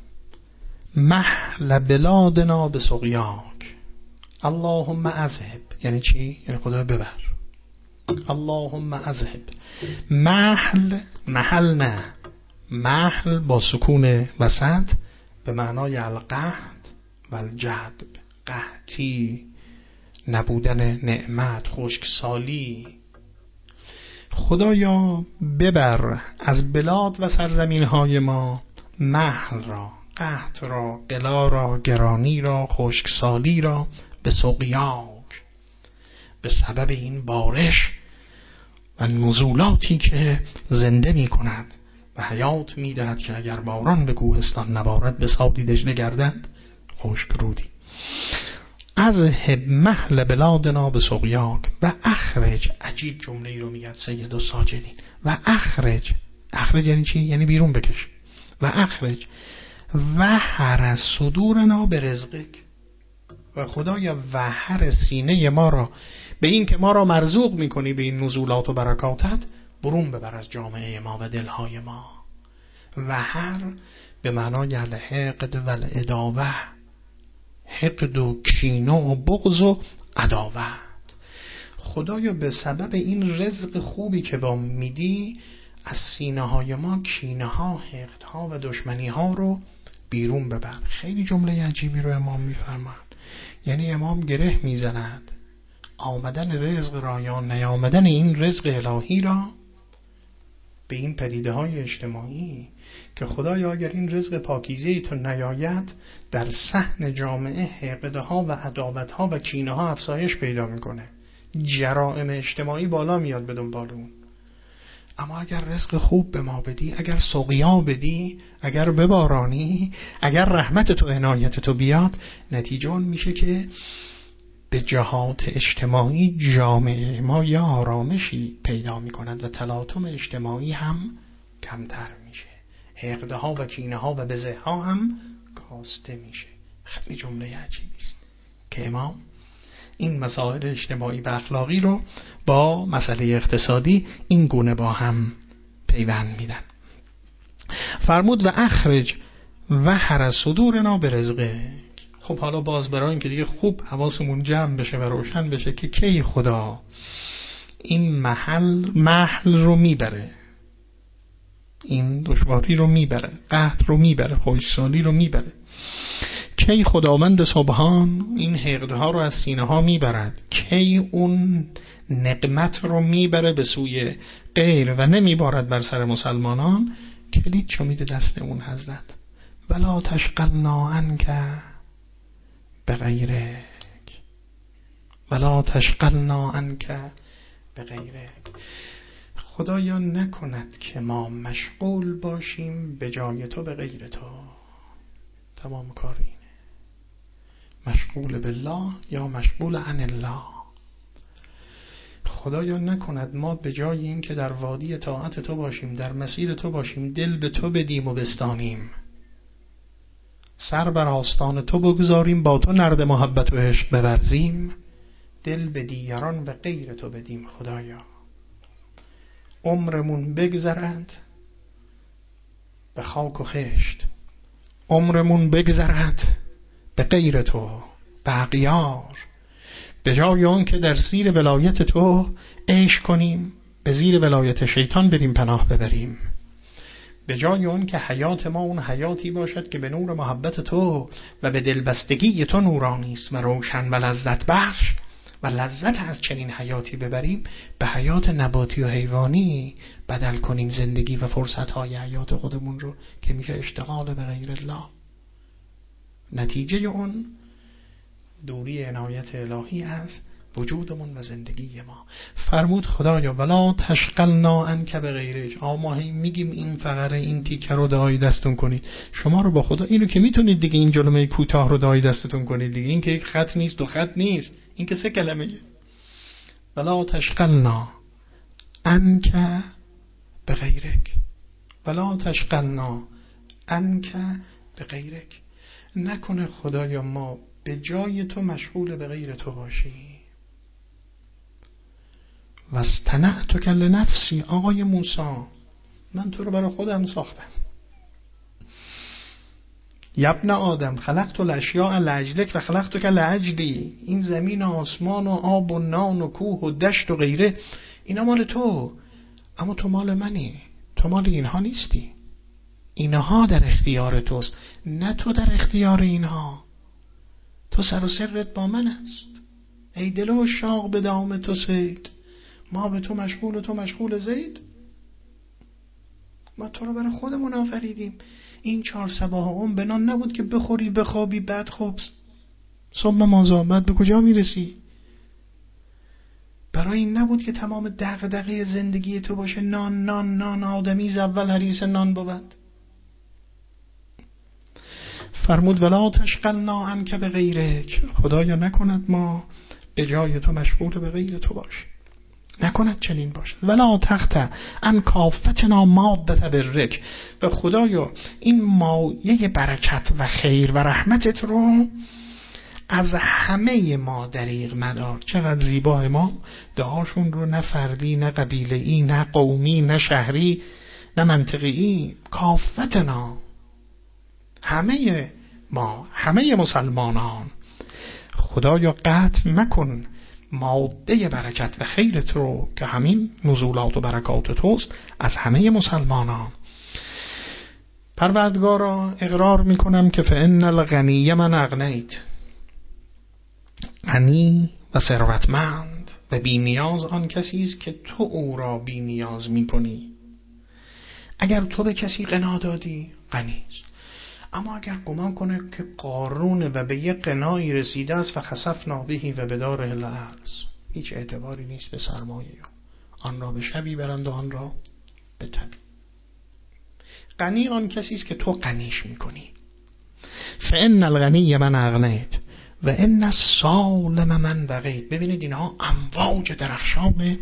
A: محل بلادنا بسقیاک. اللهم اذهب یعنی چی؟ یعنی خدا ببر. اللهم اذهب محل، محل نه، محل با سکون وسط به معنای القحط و الجدب، قحطی، نبودن نعمت، خشکسالی. خدایا ببر از بلاد و سرزمین های ما محل را، قحط را، قلا را، گرانی را، خشکسالی را به سقیاک، به سبب این بارش و نزولاتی که زنده می کند و حیات می دهد که اگر باران به کوهستان نبارد به سادی دجله گردد خشک رودی. اذهب محل بلادنا به سقیاک و اخرج. عجیب جمله ای رو میگه سید الساجدین. و اخرج، اخرج یعنی چی؟ یعنی بیرون بکش. و اخرج وحر صدورنا به رزقک، و خدایا وحر سینه ما را به این که ما را مرزوق میکنی به این نزولات و برکاتت برون ببر از جامعه ما و دلهای ما. وحر به معنای الحقد و العداوه، حقد و کینه و بغض و عداوت. خدایا به سبب این رزق خوبی که با میدی از سینه های ما کینه ها، حقد ها و دشمنی ها رو بیرون ببر. خیلی جمله عجیبی رو امام میفرماد. یعنی امام گره میزند آمدن رزق را یا نیامدن این رزق الهی را به این پدیده های اجتماعی، که خدایا اگر این رزق پاکیزه تو نیاید در صحن جامعه حقدها و عداوتها و کینه ها افزایش پیدا میکنه، جرائم اجتماعی بالا میاد بدون بالون. اما اگر رزق خوب به ما بدی، اگر سقیا بدی، اگر ببارانی، اگر رحمت تو عنایت تو بیاد، نتیجه اون میشه که به جهات اجتماعی جامعه ما یا آرامشی پیدا میکند و تلاطم اجتماعی هم کمتر میشه، حقدها و کینه ها و بزه ها هم کاسته میشه. خیلی جمله عجیبی است که امام این مسائل اجتماعی و اخلاقی رو با مسئله اقتصادی این گونه با هم پیوند میدن. فرمود و اخرج وحر صدورنا به رزقه. خب حالا باز برای اینکه دیگه خوب حواسمون جمع بشه و روشن بشه که کی خدا این محل محل رو میبره، این دشواری رو میبره، قحط رو میبره، خشکسالی رو میبره، کی خداوند سبحان این حقدها رو از سینه ها میبرد، کی اون نقمت رو میبره به سوی غیر و نمیبارد بر سر مسلمانان. کلید چو میده دست اون حضرت. ولا تشغلنا عنک بغیرک، ولا تشغلنا عنک بغیرک. خدایا نکند که ما مشغول باشیم به جای تو به غیر تو. تمام کار اینه، مشغول بالله یا مشغول عن الله. خدایا نکند ما به جای این که در وادی طاعت تو باشیم، در مسیر تو باشیم، دل به تو بدیم و بستانیم، سر بر آستان تو بگذاریم، با تو نرد محبت و عشق بورزیم، دل به دیگران و غیر تو بدیم. خدایا عمرمون بگذرد به خاک و خشت، عمرمون بگذرد به غیر تو، به اغیار، به جای اون که در زیر ولایت تو عیش کنیم به زیر ولایت شیطان بریم پناه ببریم، به جای اون که حیات ما اون حیاتی باشد که به نور محبت تو و به دلبستگی تو نورانی است و روشن و لذت بخش، و لذت از چنین حیاتی ببریم به حیات نباتی و حیوانی بدل کنیم زندگی و فرصت‌های حیات خودمون رو که میشه اشتغال به غیر الله. نتیجه اون دوری عنایت الهی از وجودمون و زندگی ما. فرمود خدایا ولا تشغلنا عنک بغیرک. ما میگیم این فقره این تیکه رو دعای دستون کنید، شما رو با خدا اینو که میتونید دیگه، این جلوه کوتاه رو دعای دستتون کنید دیگه، این که یک خط نیست دو خط نیست، این که سه کلمه. ولا تشغلنا عنک بغیرک، ولا تشغلنا عنک بغیرک. نکنه خدایا ما به جای تو مشغول به غیر تو باشی. واصطنعتک لنفسی. آقای موسی من تو رو برای خودم ساختم. یبن آدم خلقت الاشیاء لاجلک و خلقتک لاجلی. این زمین و آسمان و آب و نان و کوه و دشت و غیره اینا مال تو، اما تو مال منی، تو مال اینها نیستی، اینها در اختیار توست، نه تو در اختیار اینها. تو سر و سرت با من است. ای دل و شاق به دام تو سید، ما به تو مشغول و تو مشغول زید. ما تو رو برای خودمون آفریدیم. این چهار صباح اون بنان نبود که بخوری بخوابی بعد خب صبح مازا بعد به کجا میرسی؟ برای این نبود که تمام دغدغه زندگی تو باشه نان نان نان، آدمیز اول حریص نان بود. فرمود ولا تشغلنا عنک بغیرک. خدایا نکند ما به جای تو مشغول به غیر تو باشیم. نکند چنین باشد. ولا تخت ان کافتنا مادت برک، و خدایا این مایه برکت و خیر و رحمتت رو از همه ما دریغ مدار. چقدر زیبا ما دعاشون رو نه فردی نه قبیله‌ای نه قومی نه شهری نه منطقی، کافتنا، همه ما، همه مسلمانان، خدایا قطع مکن ماده برکت و خیرت رو که همین نزولات و برکات توست از همه مسلمانان. پروردگارا اقرار میکنم که فإن الغنی من اغنیت، غنی و ثروتمند و بی نیاز آن کسی است که تو او را بی نیاز میکنی. اگر تو به کسی غنا دادی غنی است، اما اگر گمان کنه که قارون و به یه غنایی رسیده است و خسفنا بهی و بداره الارض، هیچ اعتباری نیست به سرمایه، آن را به شبی برند و آن را به تبی. غنی آن کسی است که تو غنیش میکنی. فإن الغنی من اغنیت و ان السالم من بقیت. ببینید اینها امواج درخشان،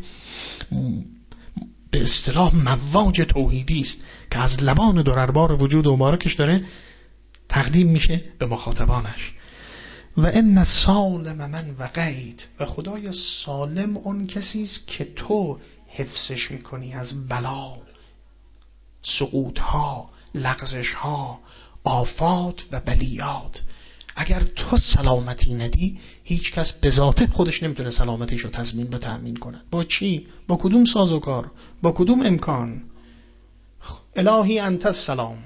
A: به اصطلاح مواج توحیدی است که از لبان درربار وجود و مبارکش داره تقدیم میشه به مخاطبانش. و ان السالم من وقیت، و خدای سالم اون کسی است که تو حفظش میکنی از بلا، سقوط ها، لغزش ها، آفات و بلیات. اگر تو سلامتی ندی، هیچ کس به ذاته خودش نمیتونه سلامتیشو تضمین و تأمین کنه. با چی؟ با کدوم سازوکار؟ با کدوم امکان؟ الهی انت السلام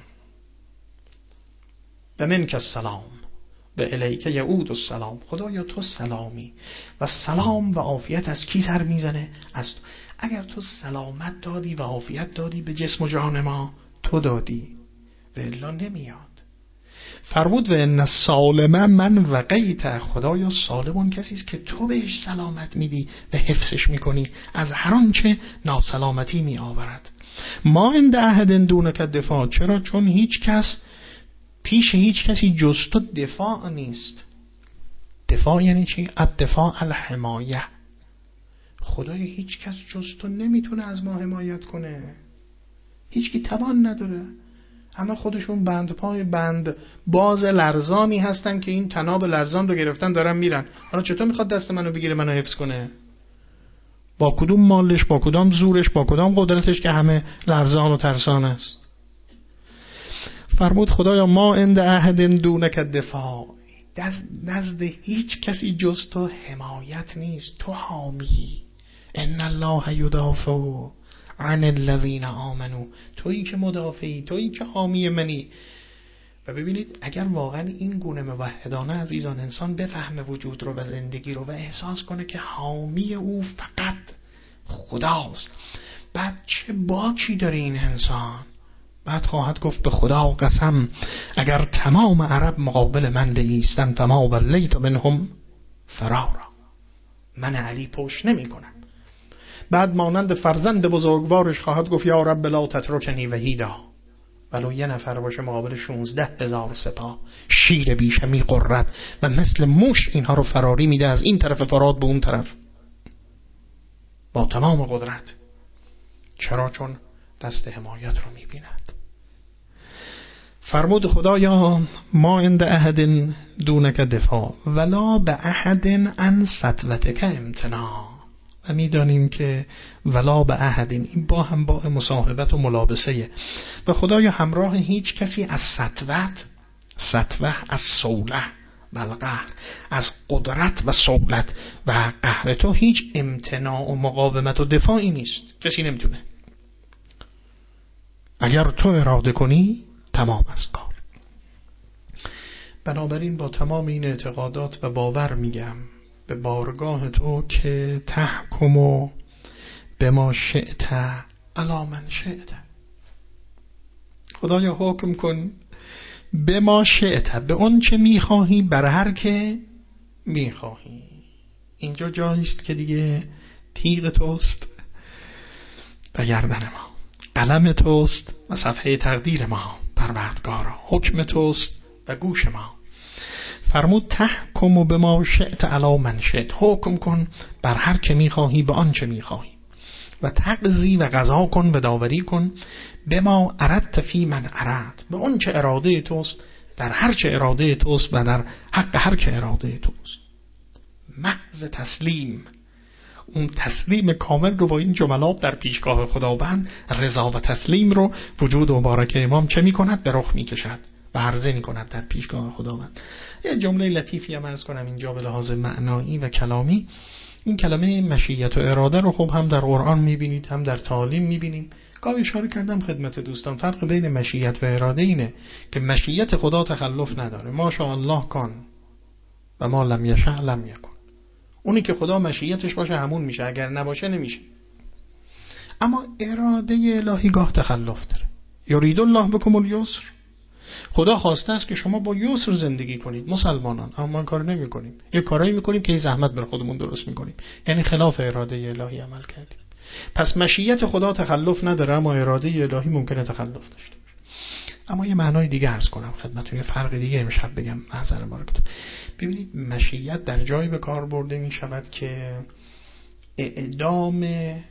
A: و منک السلام و الیک یعود السلام. خدایا تو سلامی و سلام و عافیت از کی سر میزنه؟ از تو. اگر تو سلامت دادی و عافیت دادی به جسم و جان ما، تو دادی و الا نمیاد. فرمود و ان السالم من وقیت، خدایا سالم اون کسی است که تو بهش سلامت میدی و حفظش میکنی از هر آنچه ناسلامتی می آورد. ما عند احد دونک دفاع، چرا؟ چون هیچ کس پیش هیچ کسی جز تو دفاع نیست. دفاع یعنی چی؟ الدفاع الحمایه. خدای هیچ کس جز تو نمیتونه از ما حمایت کنه، هیچ کی توان نداره. همه خودشون بند پای بند باز لرزانی هستن که این تناب لرزان رو گرفتن دارن میرن. حالا چطور میخواد دست منو بگیره منو حفظ کنه؟ با کدوم مالش، با کدام زورش، با کدام قدرتش که همه لرزان و ترسان است؟ فرمود خدایا ما عند احد دونک دفاع، نزد هیچ کسی جز تو حمایت نیست، تو حامی. ان الله یدافع عن الذین آمنوا، تویی که مدافعی، تویی که حامی منی. و ببینید اگر واقعا این گونه موحدانه عزیزان انسان بفهمه وجود رو و زندگی رو و احساس کنه که حامی او فقط خداست، بعد چه باکی داره این انسان؟ بعد خواهد گفت به خدا قسم اگر تمام عرب مقابل من بایستند فما ولیت منهم فرارا، من علی پشت نمی کنم. بعد مانند فرزند بزرگوارش خواهد گفت یا رب لا تترکنی وحیدا، ولو یه نفر باشه مقابل شونزده هزار سپاه، شیر بیشه می قرد و مثل موش اینها رو فراری میده از این طرف فرات به اون طرف با تمام قدرت. چرا؟ چون دست حمایت رو میبیند. فرمود خدایا ما عند احد دونک دفاع ولا به احد عن سطوتک امتناع. و میدانیم که ولا به احد این با هم با مصاحبت و ملابسه و خدایا همراه هیچ کسی از سطوت، سطوه از صوله و القهر، از قدرت و صولت و قهر تو هیچ امتناع و مقاومت و دفاعی نیست، کسی نمیتونه. اگر تو اراده کنی تمام است کار. بنابراین با تمام این اعتقادات و باور میگم به بارگاه تو که تحکم و به ما شئت علی من شئت. خدایا حکم کن به ما شئت، به اون چه میخواهی بر هر که میخواهی. اینجا جایی است که دیگه تیغ توست و گردن ما، قلم توست و صفحه تقدیر ما، پروردگارا حکم توست و گوش ما. فرمود تحکم و به ما شئت علی من شئت، حکم کن بر هر که میخواهی به آن چه میخواهی. و تقضی و قضا کن و داوری کن به ما اردت فی من ارد، به اون چه اراده توست در هر چه اراده توست و در حق هر که اراده توست. محض تسلیم، اون تسلیم کامل رو با این جملات در پیشگاه خداوند، رضا و تسلیم رو وجود مبارک امام چه می کند؟ به رخ می کشد و عرضه می کند در پیشگاه خداوند. یه جمله لطیفی هم عرض کنم اینجا به لحاظ معنایی و کلامی. این کلمه مشیت و اراده رو خب هم در قرآن می بینید هم در تعالیم می بینیم. گاهی اشاره کردم خدمت دوستان فرق بین مشیت و اراده اینه که مشیت خدا تخلف نداره، ما شاء الله کن و ما لم یشاء لم یکن. اونی که خدا مشیتش باشه همون میشه، اگر نباشه نمیشه. اما اراده الهی گاه تخلف داره. یرید الله بکم الیسر، خدا خواسته است که شما با یسر زندگی کنید مسلمانان، اما ما کار نمی کنیم. یه کارایی میکنیم که زحمت بر خودمون درست میکنیم، یعنی خلاف اراده الهی عمل کردیم. پس مشیت خدا تخلف نداره، اما اراده الهی ممکنه تخلف داشته باشه. اما یه معنای دیگه عرض کنم خدمتتون، یه فرق دیگه امشب بگم معذرت بارکتون. ببینید مشیت در جایی به کار برده می شود که اعدام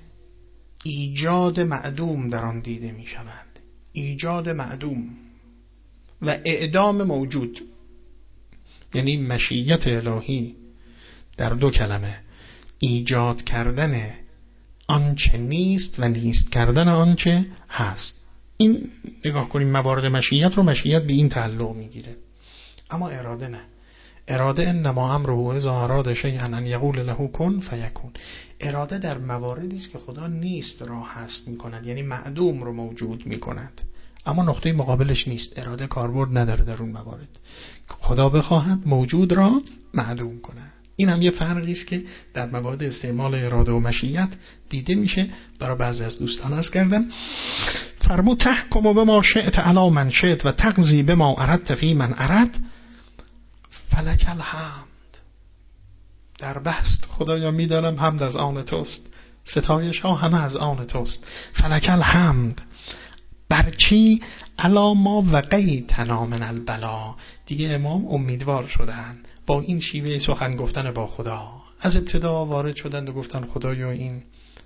A: ایجاد معدوم در آن دیده می شود. ایجاد معدوم و اعدام موجود، یعنی مشیت الهی در دو کلمه، ایجاد کردن آنچه نیست و نیست کردن آنچه هست. این نگاه کنیم موارد مشیت رو، مشیت به این تعلق میگیره. اما اراده نه. اراده انما امره اذا اراد شیئا ان یقول له کن فیکون. اراده در مواردی است که خدا نیست را هست میکند، یعنی معدوم رو موجود میکند، اما نقطه مقابلش نیست. اراده کاربرد نداره در اون موارد. خدا بخواهد موجود را معدوم کند. این هم یه فرقی است که در موارد استعمال اراده و مشیت دیده میشه. برای بعضی از دوستان عرض کردم فرمو تحکم بما شئت علی من شئت و تقضی بما اردت فی من ارد فلک الحمد. در بست خدایا میدانم حمد از آن توست، ستایش ها همه از آن توست. فلک الحمد برچی علا ما وقیتنا من البلا. دیگه امام امیدوار شدن با این شیوه سخن گفتن با خدا. از ابتدا وارد شدند و گفتن خدایا این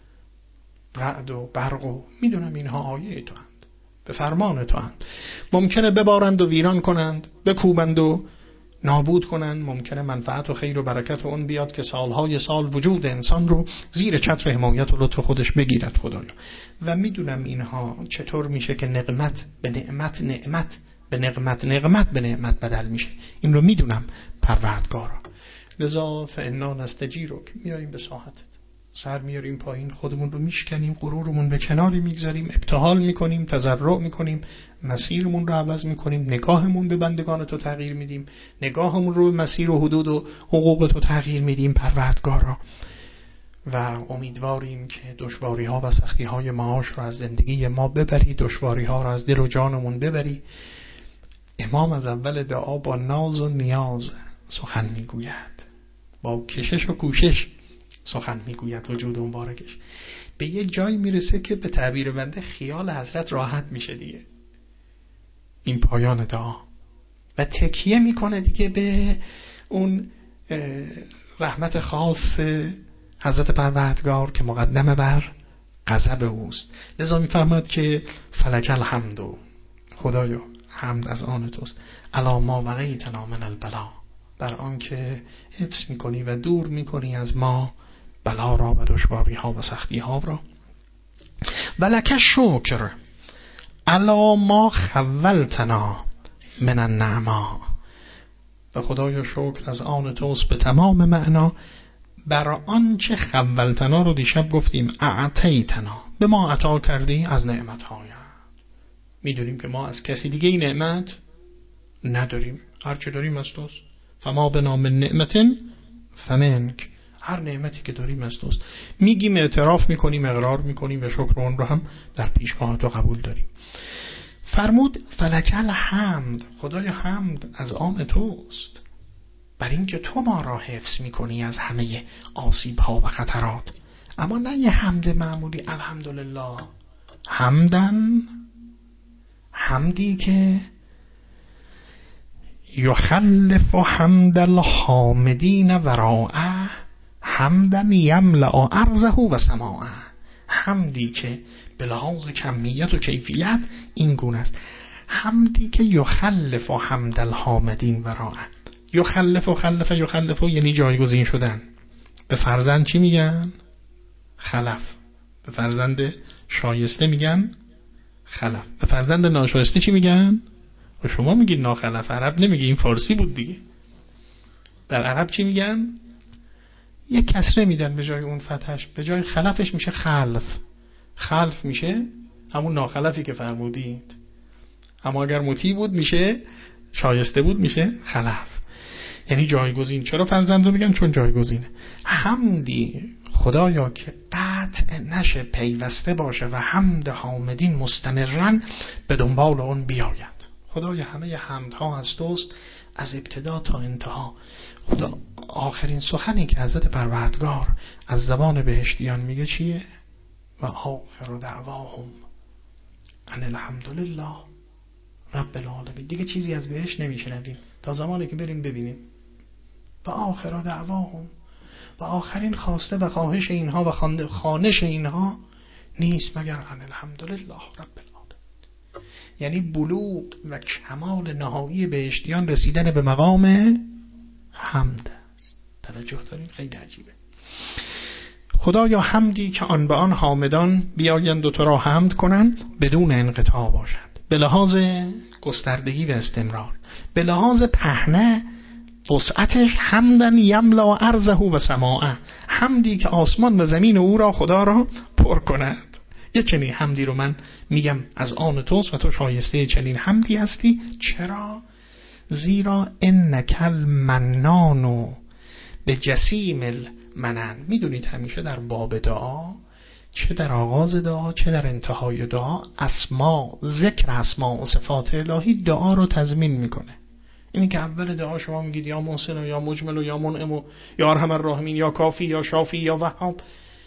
A: رعد و برق و میدونم اینها آیه تو هست، به فرمان تو هست. ممکنه ببارند و ویران کنند، بکوبند و نابود کنند، ممکنه منفعت و خیر و برکت اون بیاد که سالهای سال وجود انسان رو زیر چتر حمایت و لطف خودش بگیرد خدایا. و میدونم اینها چطور میشه که نقمت به نعمت، نعمت به نقمت، نقمت به نعمت بدل میشه. این رو میدونم پروردگارا. لذا فانا نستجیرک، میاییم به ساحتت، سر میاریم پایین، خودمون رو میشکنیم، غرورمون به کناری میگذاریم، ابتهال میکنیم، تضرع میکنیم، مسیرمون رو عوض میکنیم، نگاهمون به بندگان تو تغییر میدیم، نگاهمون رو به مسیر و حدود و حقوق تو تغییر میدیم پروردگارا. و امیدواریم که دشواری ها و سختی های معاش رو از زندگی ما ببری، دشواری ها رو از دل و جانمون ببری. امام از اول دعا با ناز و نیاز سخن میگوید، با کشش و کوشش سخن میگوید وجود مبارکش. به یه جای میرسه که به تعبیر بنده خیال حضرت راحت میشه دیگه این پایان دعا، و تکیه میکنه دیگه به اون رحمت خاص حضرت پروردگار که مقدم بر غضب اوست. لذا میفهمد که فلک الحمد، خدایا حمد از آن توست، علی ما وقیتنا من البلا، بر آن که حفظ میکنی و دور میکنی از ما بلا را و دشواری ها و سختی ها را. ولک شکر علی ما خولتنا من النعما، و خدایا شکر از آن توست به تمام معنا بر آن چه خولتنا رو دیشب گفتیم، اعطیتنا، به ما عطا کردی از نعمت های. میدونیم که ما از کسی دیگه این نعمت نداریم، هر چه داریم از توست. فما بنا من نعمتن فمنک، هر نعمتی که داریم از توست. میگیم، اعتراف میکنیم، اقرار میکنیم و شکر اون رو هم در پیشگاه تو قبول داریم. فرمود فلک الحمد، خدایا حمد از آن توست بر این که تو ما را حفظ میکنی از همه آسیب ها و خطرات. اما نه یه حمد معمولی الحمدلله، حمدن، حمدی که یخلف حمد الحامدین وراءه، حمدن یملأ ارضه و سماعه، حمدی که به لحاظ کمیت و کیفیت این گونه است. حمدی که یخلف و حمد الحامدین وراء. یخلف و خلف یخلف یعنی جایگزین شدن. به فرزند چی میگن؟ خلف. به فرزند شایسته میگن خلف. به فرزند ناشایسته چی میگن؟ و شما میگید ناخلف. عرب نمیگه، این فارسی بود دیگه. در عرب چی میگن؟ یک کسره میدن به جای اون فتحش، به جای خلفش میشه خلف. خلف میشه همون ناخلفی که فرمودید، اما اگر مطیع بود میشه شایسته بود میشه خلف، یعنی جایگزین. چرا فرزند رو میگن؟ چون جایگزینه. حمدی خدایا که قطع نشه، پیوسته باشه و حمد حامدین مستمرن به دنبال اون بیاید. خدایا همه حمدها از توست از ابتدا تا انتها. خدا آخرین سخنی که حضرت پروردگار از زبان بهشتیان میگه چیه؟ و آخر دعواهم ان الحمدلله رب العالمین. دیگه چیزی از بهشت نمیشنویم تا زمانی که بریم ببینیم. و آخر دعواهم، و آخرین خواسته و خواهش اینها و خوانش اینها نیست مگر ان الحمدلله رب العالمین. یعنی بلوغ و کمال نهایی بهشتیان رسیدن به مقام حمد است. توجه دارین؟ خیلی عجیبه. خدایا حمدی که آن به آن حامدان بیایند و تو را حمد کنند بدون انقطاع باشد، به لحاظ گستردگی و استمرار، به لحاظ پهنه وسعتش حمدن یملا ارضه و سماعه، حمدی که آسمان و زمین او را خدا را پر کند. یه چنین حمدی رو من میگم از آن توست و تو شایسته چنین حمدی هستی. چرا؟ زیرا انکل منانو به جسیم المنن. میدونید همیشه در باب دعا، چه در آغاز دعا چه در انتهای دعا، اسما ذکر اسما و صفات الهی دعا رو تضمین میکنه. اینی که اول دعا شما میگید یا محسن و یا مجمل و یا منعم و یا ارحم الراحمین یا کافی یا شافی یا وهاب،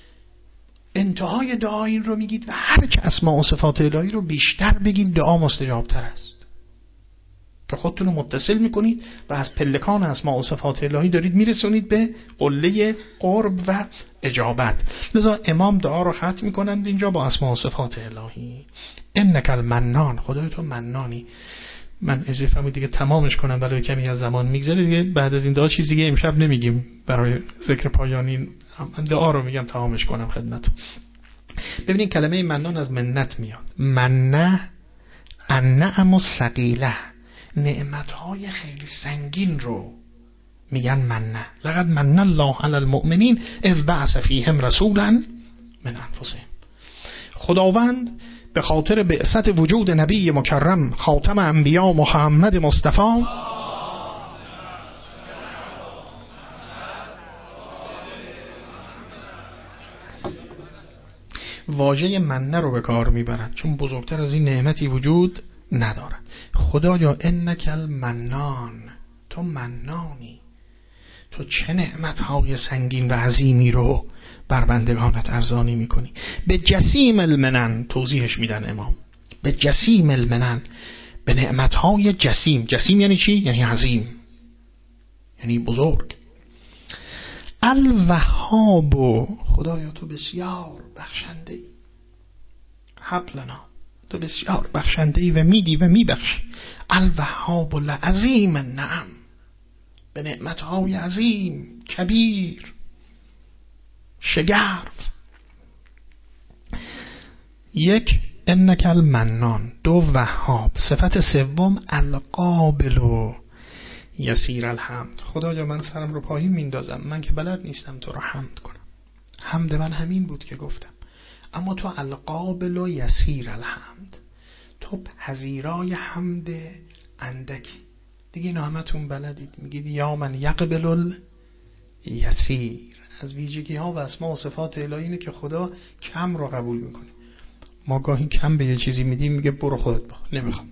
A: انتهای دعا این رو میگید و هر که اسما و صفات الهی رو بیشتر بگید دعا مستجاب تر است. که خودتون رو متصل میکنید و از پلکان اسما و صفات الهی دارید میرسونید به قله قرب و اجابت. لذا امام دعا رو ختم میکنند اینجا با اسما و صفات الهی. انک المنان، خدای تو منانی. من اجازه فرمایید دیگه تمامش کنم برای کمی از زمان میگذره دیگه. بعد از این دعا چیز دیگه امشب نمیگیم برای ذکر پایانی، دعا رو میگم تمامش کنم خدمتتون. ببینید کلمه منان از منت میاد. منه النعم الثقیله، نعمتهای خیلی سنگین رو میگن منه. لقد من الله علی المؤمنین اذ بعث فیهم رسولا من انفسهم. خداوند به خاطر بعثت وجود نبی مکرم خاتم انبیا محمد مصطفی واژه منه رو به کار میبرد، چون بزرگتر از این نعمتی وجود ندارد. خدایا انک المنان، تو منانی، تو چه نعمتهای سنگین و عظیمی رو بر بندگانت ارزانی میکنی. به جسیم المنن، توضیحش میدن امام، به جسیم المنن، به نعمتهای جسیم. جسیم یعنی چی؟ یعنی عظیم، یعنی بزرگ. الوهاب، خدایا تو بسیار بخشنده ای. هب لنا، تو بسیار بخشنده ای و میدی و میبخشی. الوهاب العظیم النعم، به نعمتهای عظیم کبیر شگرف. یک انک المنان، دو وهاب. صفت سوم القابل یسیر الحمد. خدایا من سرم رو پایین میندازم، من که بلد نیستم تو رو حمد کنم. حمد من همین بود که گفتم، اما تو القابل و یسیر الحمد، تو پذیرای حمد اندکی. دیگه این همتون بلدید، میگید یا من یقبل الیسیر. از ویژگی ها و اسما و صفات الهی اینه که خدا کم رو قبول میکنه. ما گاهی کم به یه چیزی میدیم میگه برو خودت بخور، نمیخوام.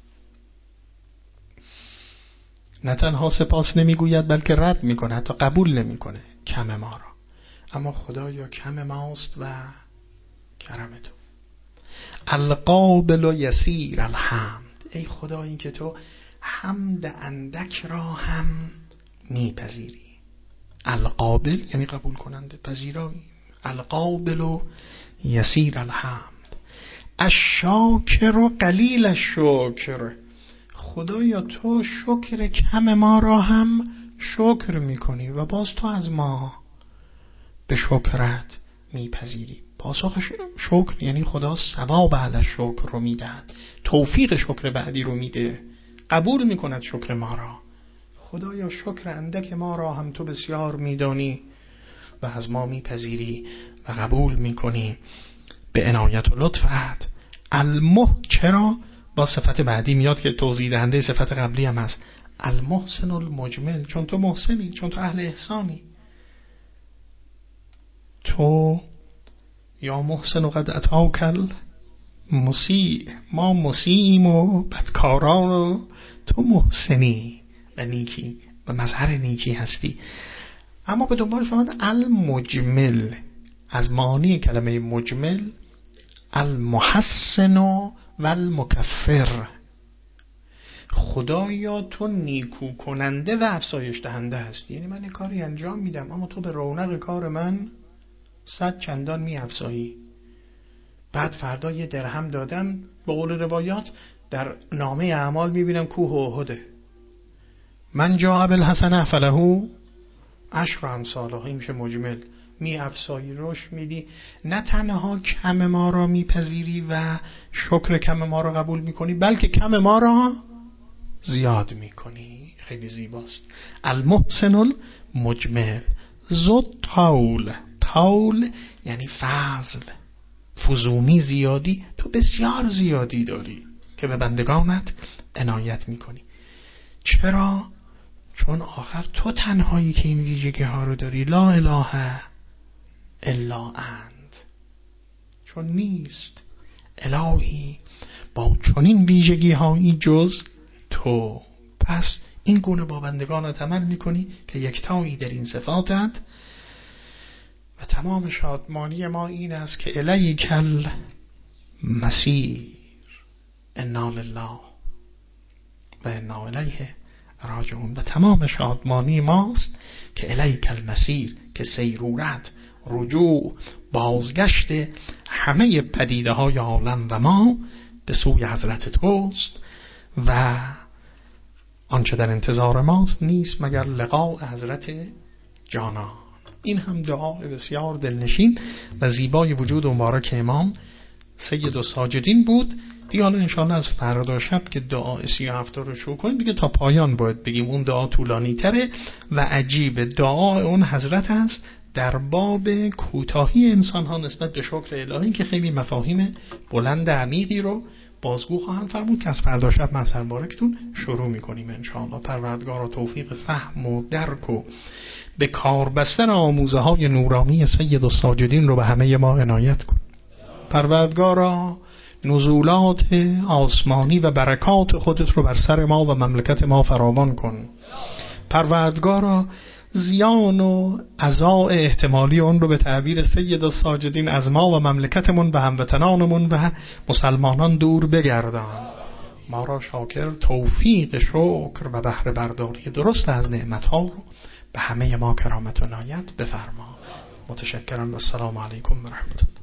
A: نه تنها سپاس نمیگوید بلکه رد میکنه، حتی قبول نمیکنه کم ما را. اما خدایا کم ماست و کرم تو. القابل و یسیر الحمد، ای خدا این که تو حمد اندک را هم میپذیری. القابل یعنی قبول کننده، پذیرایی. القابل و یسیر الحمد. الشاکر و قلیل الشکر. خدایا تو شکر کم ما را هم شکر میکنی و باز تو از ما به شکرت میپذیری. پاسخ شکر یعنی خدا ثواب علی شکر رو میدهد، توفیق شکر بعدی رو میده، قبول میکند شکر ما را. خدایا شکر اندک ما را هم تو بسیار میدانی و از ما میپذیری و قبول میکنی به عنایت و لطفت. المح چرا با صفت بعدی میاد که توضیح دهنده صفت قبلی هم هست. المحسن المجمل، چون تو محسنی، چون تو اهل احسانی. تو یا محسن و قد اتاکل مسیع، ما مسیعیم و بدکاران و تو محسنی و نیکی و مظهر نیکی هستی. اما به دنبال فرمود المجمل، از معانی کلمه مجمل المحسن و المکفر. خدایا تو نیکو کننده و افزایش دهنده هستی. یعنی من یک کاری انجام میدم اما تو به رونق کار من صد چندان می افزایی. بعد فردا یه درهم دادم، به قول روایات در نامه اعمال میبینم کوه احده. من جاء بالحسنه فله عشر امثالها. این میشه مجمل، می افزایی، روش میدی. نه تنها کم ما را میپذیری و شکر کم ما را قبول میکنی، بلکه کم ما را زیاد میکنی. خیلی زیباست. المحسن المجمل. ذو طول، طول یعنی فضل، فزونی، زیادی. تو بسیار زیادی داری که به بندگانت عنایت میکنی. چرا؟ چون آخر تو تنهایی که این ویژگی ها رو داری. لا اله الا انت. چون نیست الهی با چنین ویژگی هایی جز تو. پس این گونه با بندگانت عمل میکنی که یکتایی در این صفاتت. و تمام شادمانی ما این است که الیک المصیر، انا لله و انا الیه راجعون. و تمام شادمانی ماست که الیک المصیر، که سیرورت، رجوع، بازگشت همه پدیده های عالم و ما به سوی حضرت توست و آنچه در انتظار ماست نیست مگر لقاء حضرت جانان. این هم دعای بسیار دلنشین و زیبای وجود مبارک امام سید الساجدین بود. دیگه حالا انشاءالله از فردا شب که دعا سی و هفته رو شروع کنیم دیگه تا پایان باید بگیم. اون دعا طولانی تره و عجیب. دعا اون حضرت است در باب کوتاهی انسان ها نسبت به شکر الهی که خیلی مفاهیم بلند عمیقی رو بازگو خواهم فرمود که از فردا شب محضر مبارکتون شروع میکنیم انشاءالله. پروردگار توفیق فهم و درک و به کار بستن آموزه های نورانی سید الساجدین رو به همه ما عنایت کن. پروردگارا نزولات آسمانی و برکات خودت رو بر سر ما و مملکت ما فراوان کن. پروردگارا زیان و عزاء احتمالی اون رو به تعبیر سید الساجدین از ما و مملکتمون و هموطنانمون و مسلمانان دور بگردان. ما را شاکر توفیق شکر و بهره برداری درست از نعمت‌ها رو به همه ما کرامت و عنایت بفرما. متشکرم و السلام علیکم و رحمت الله.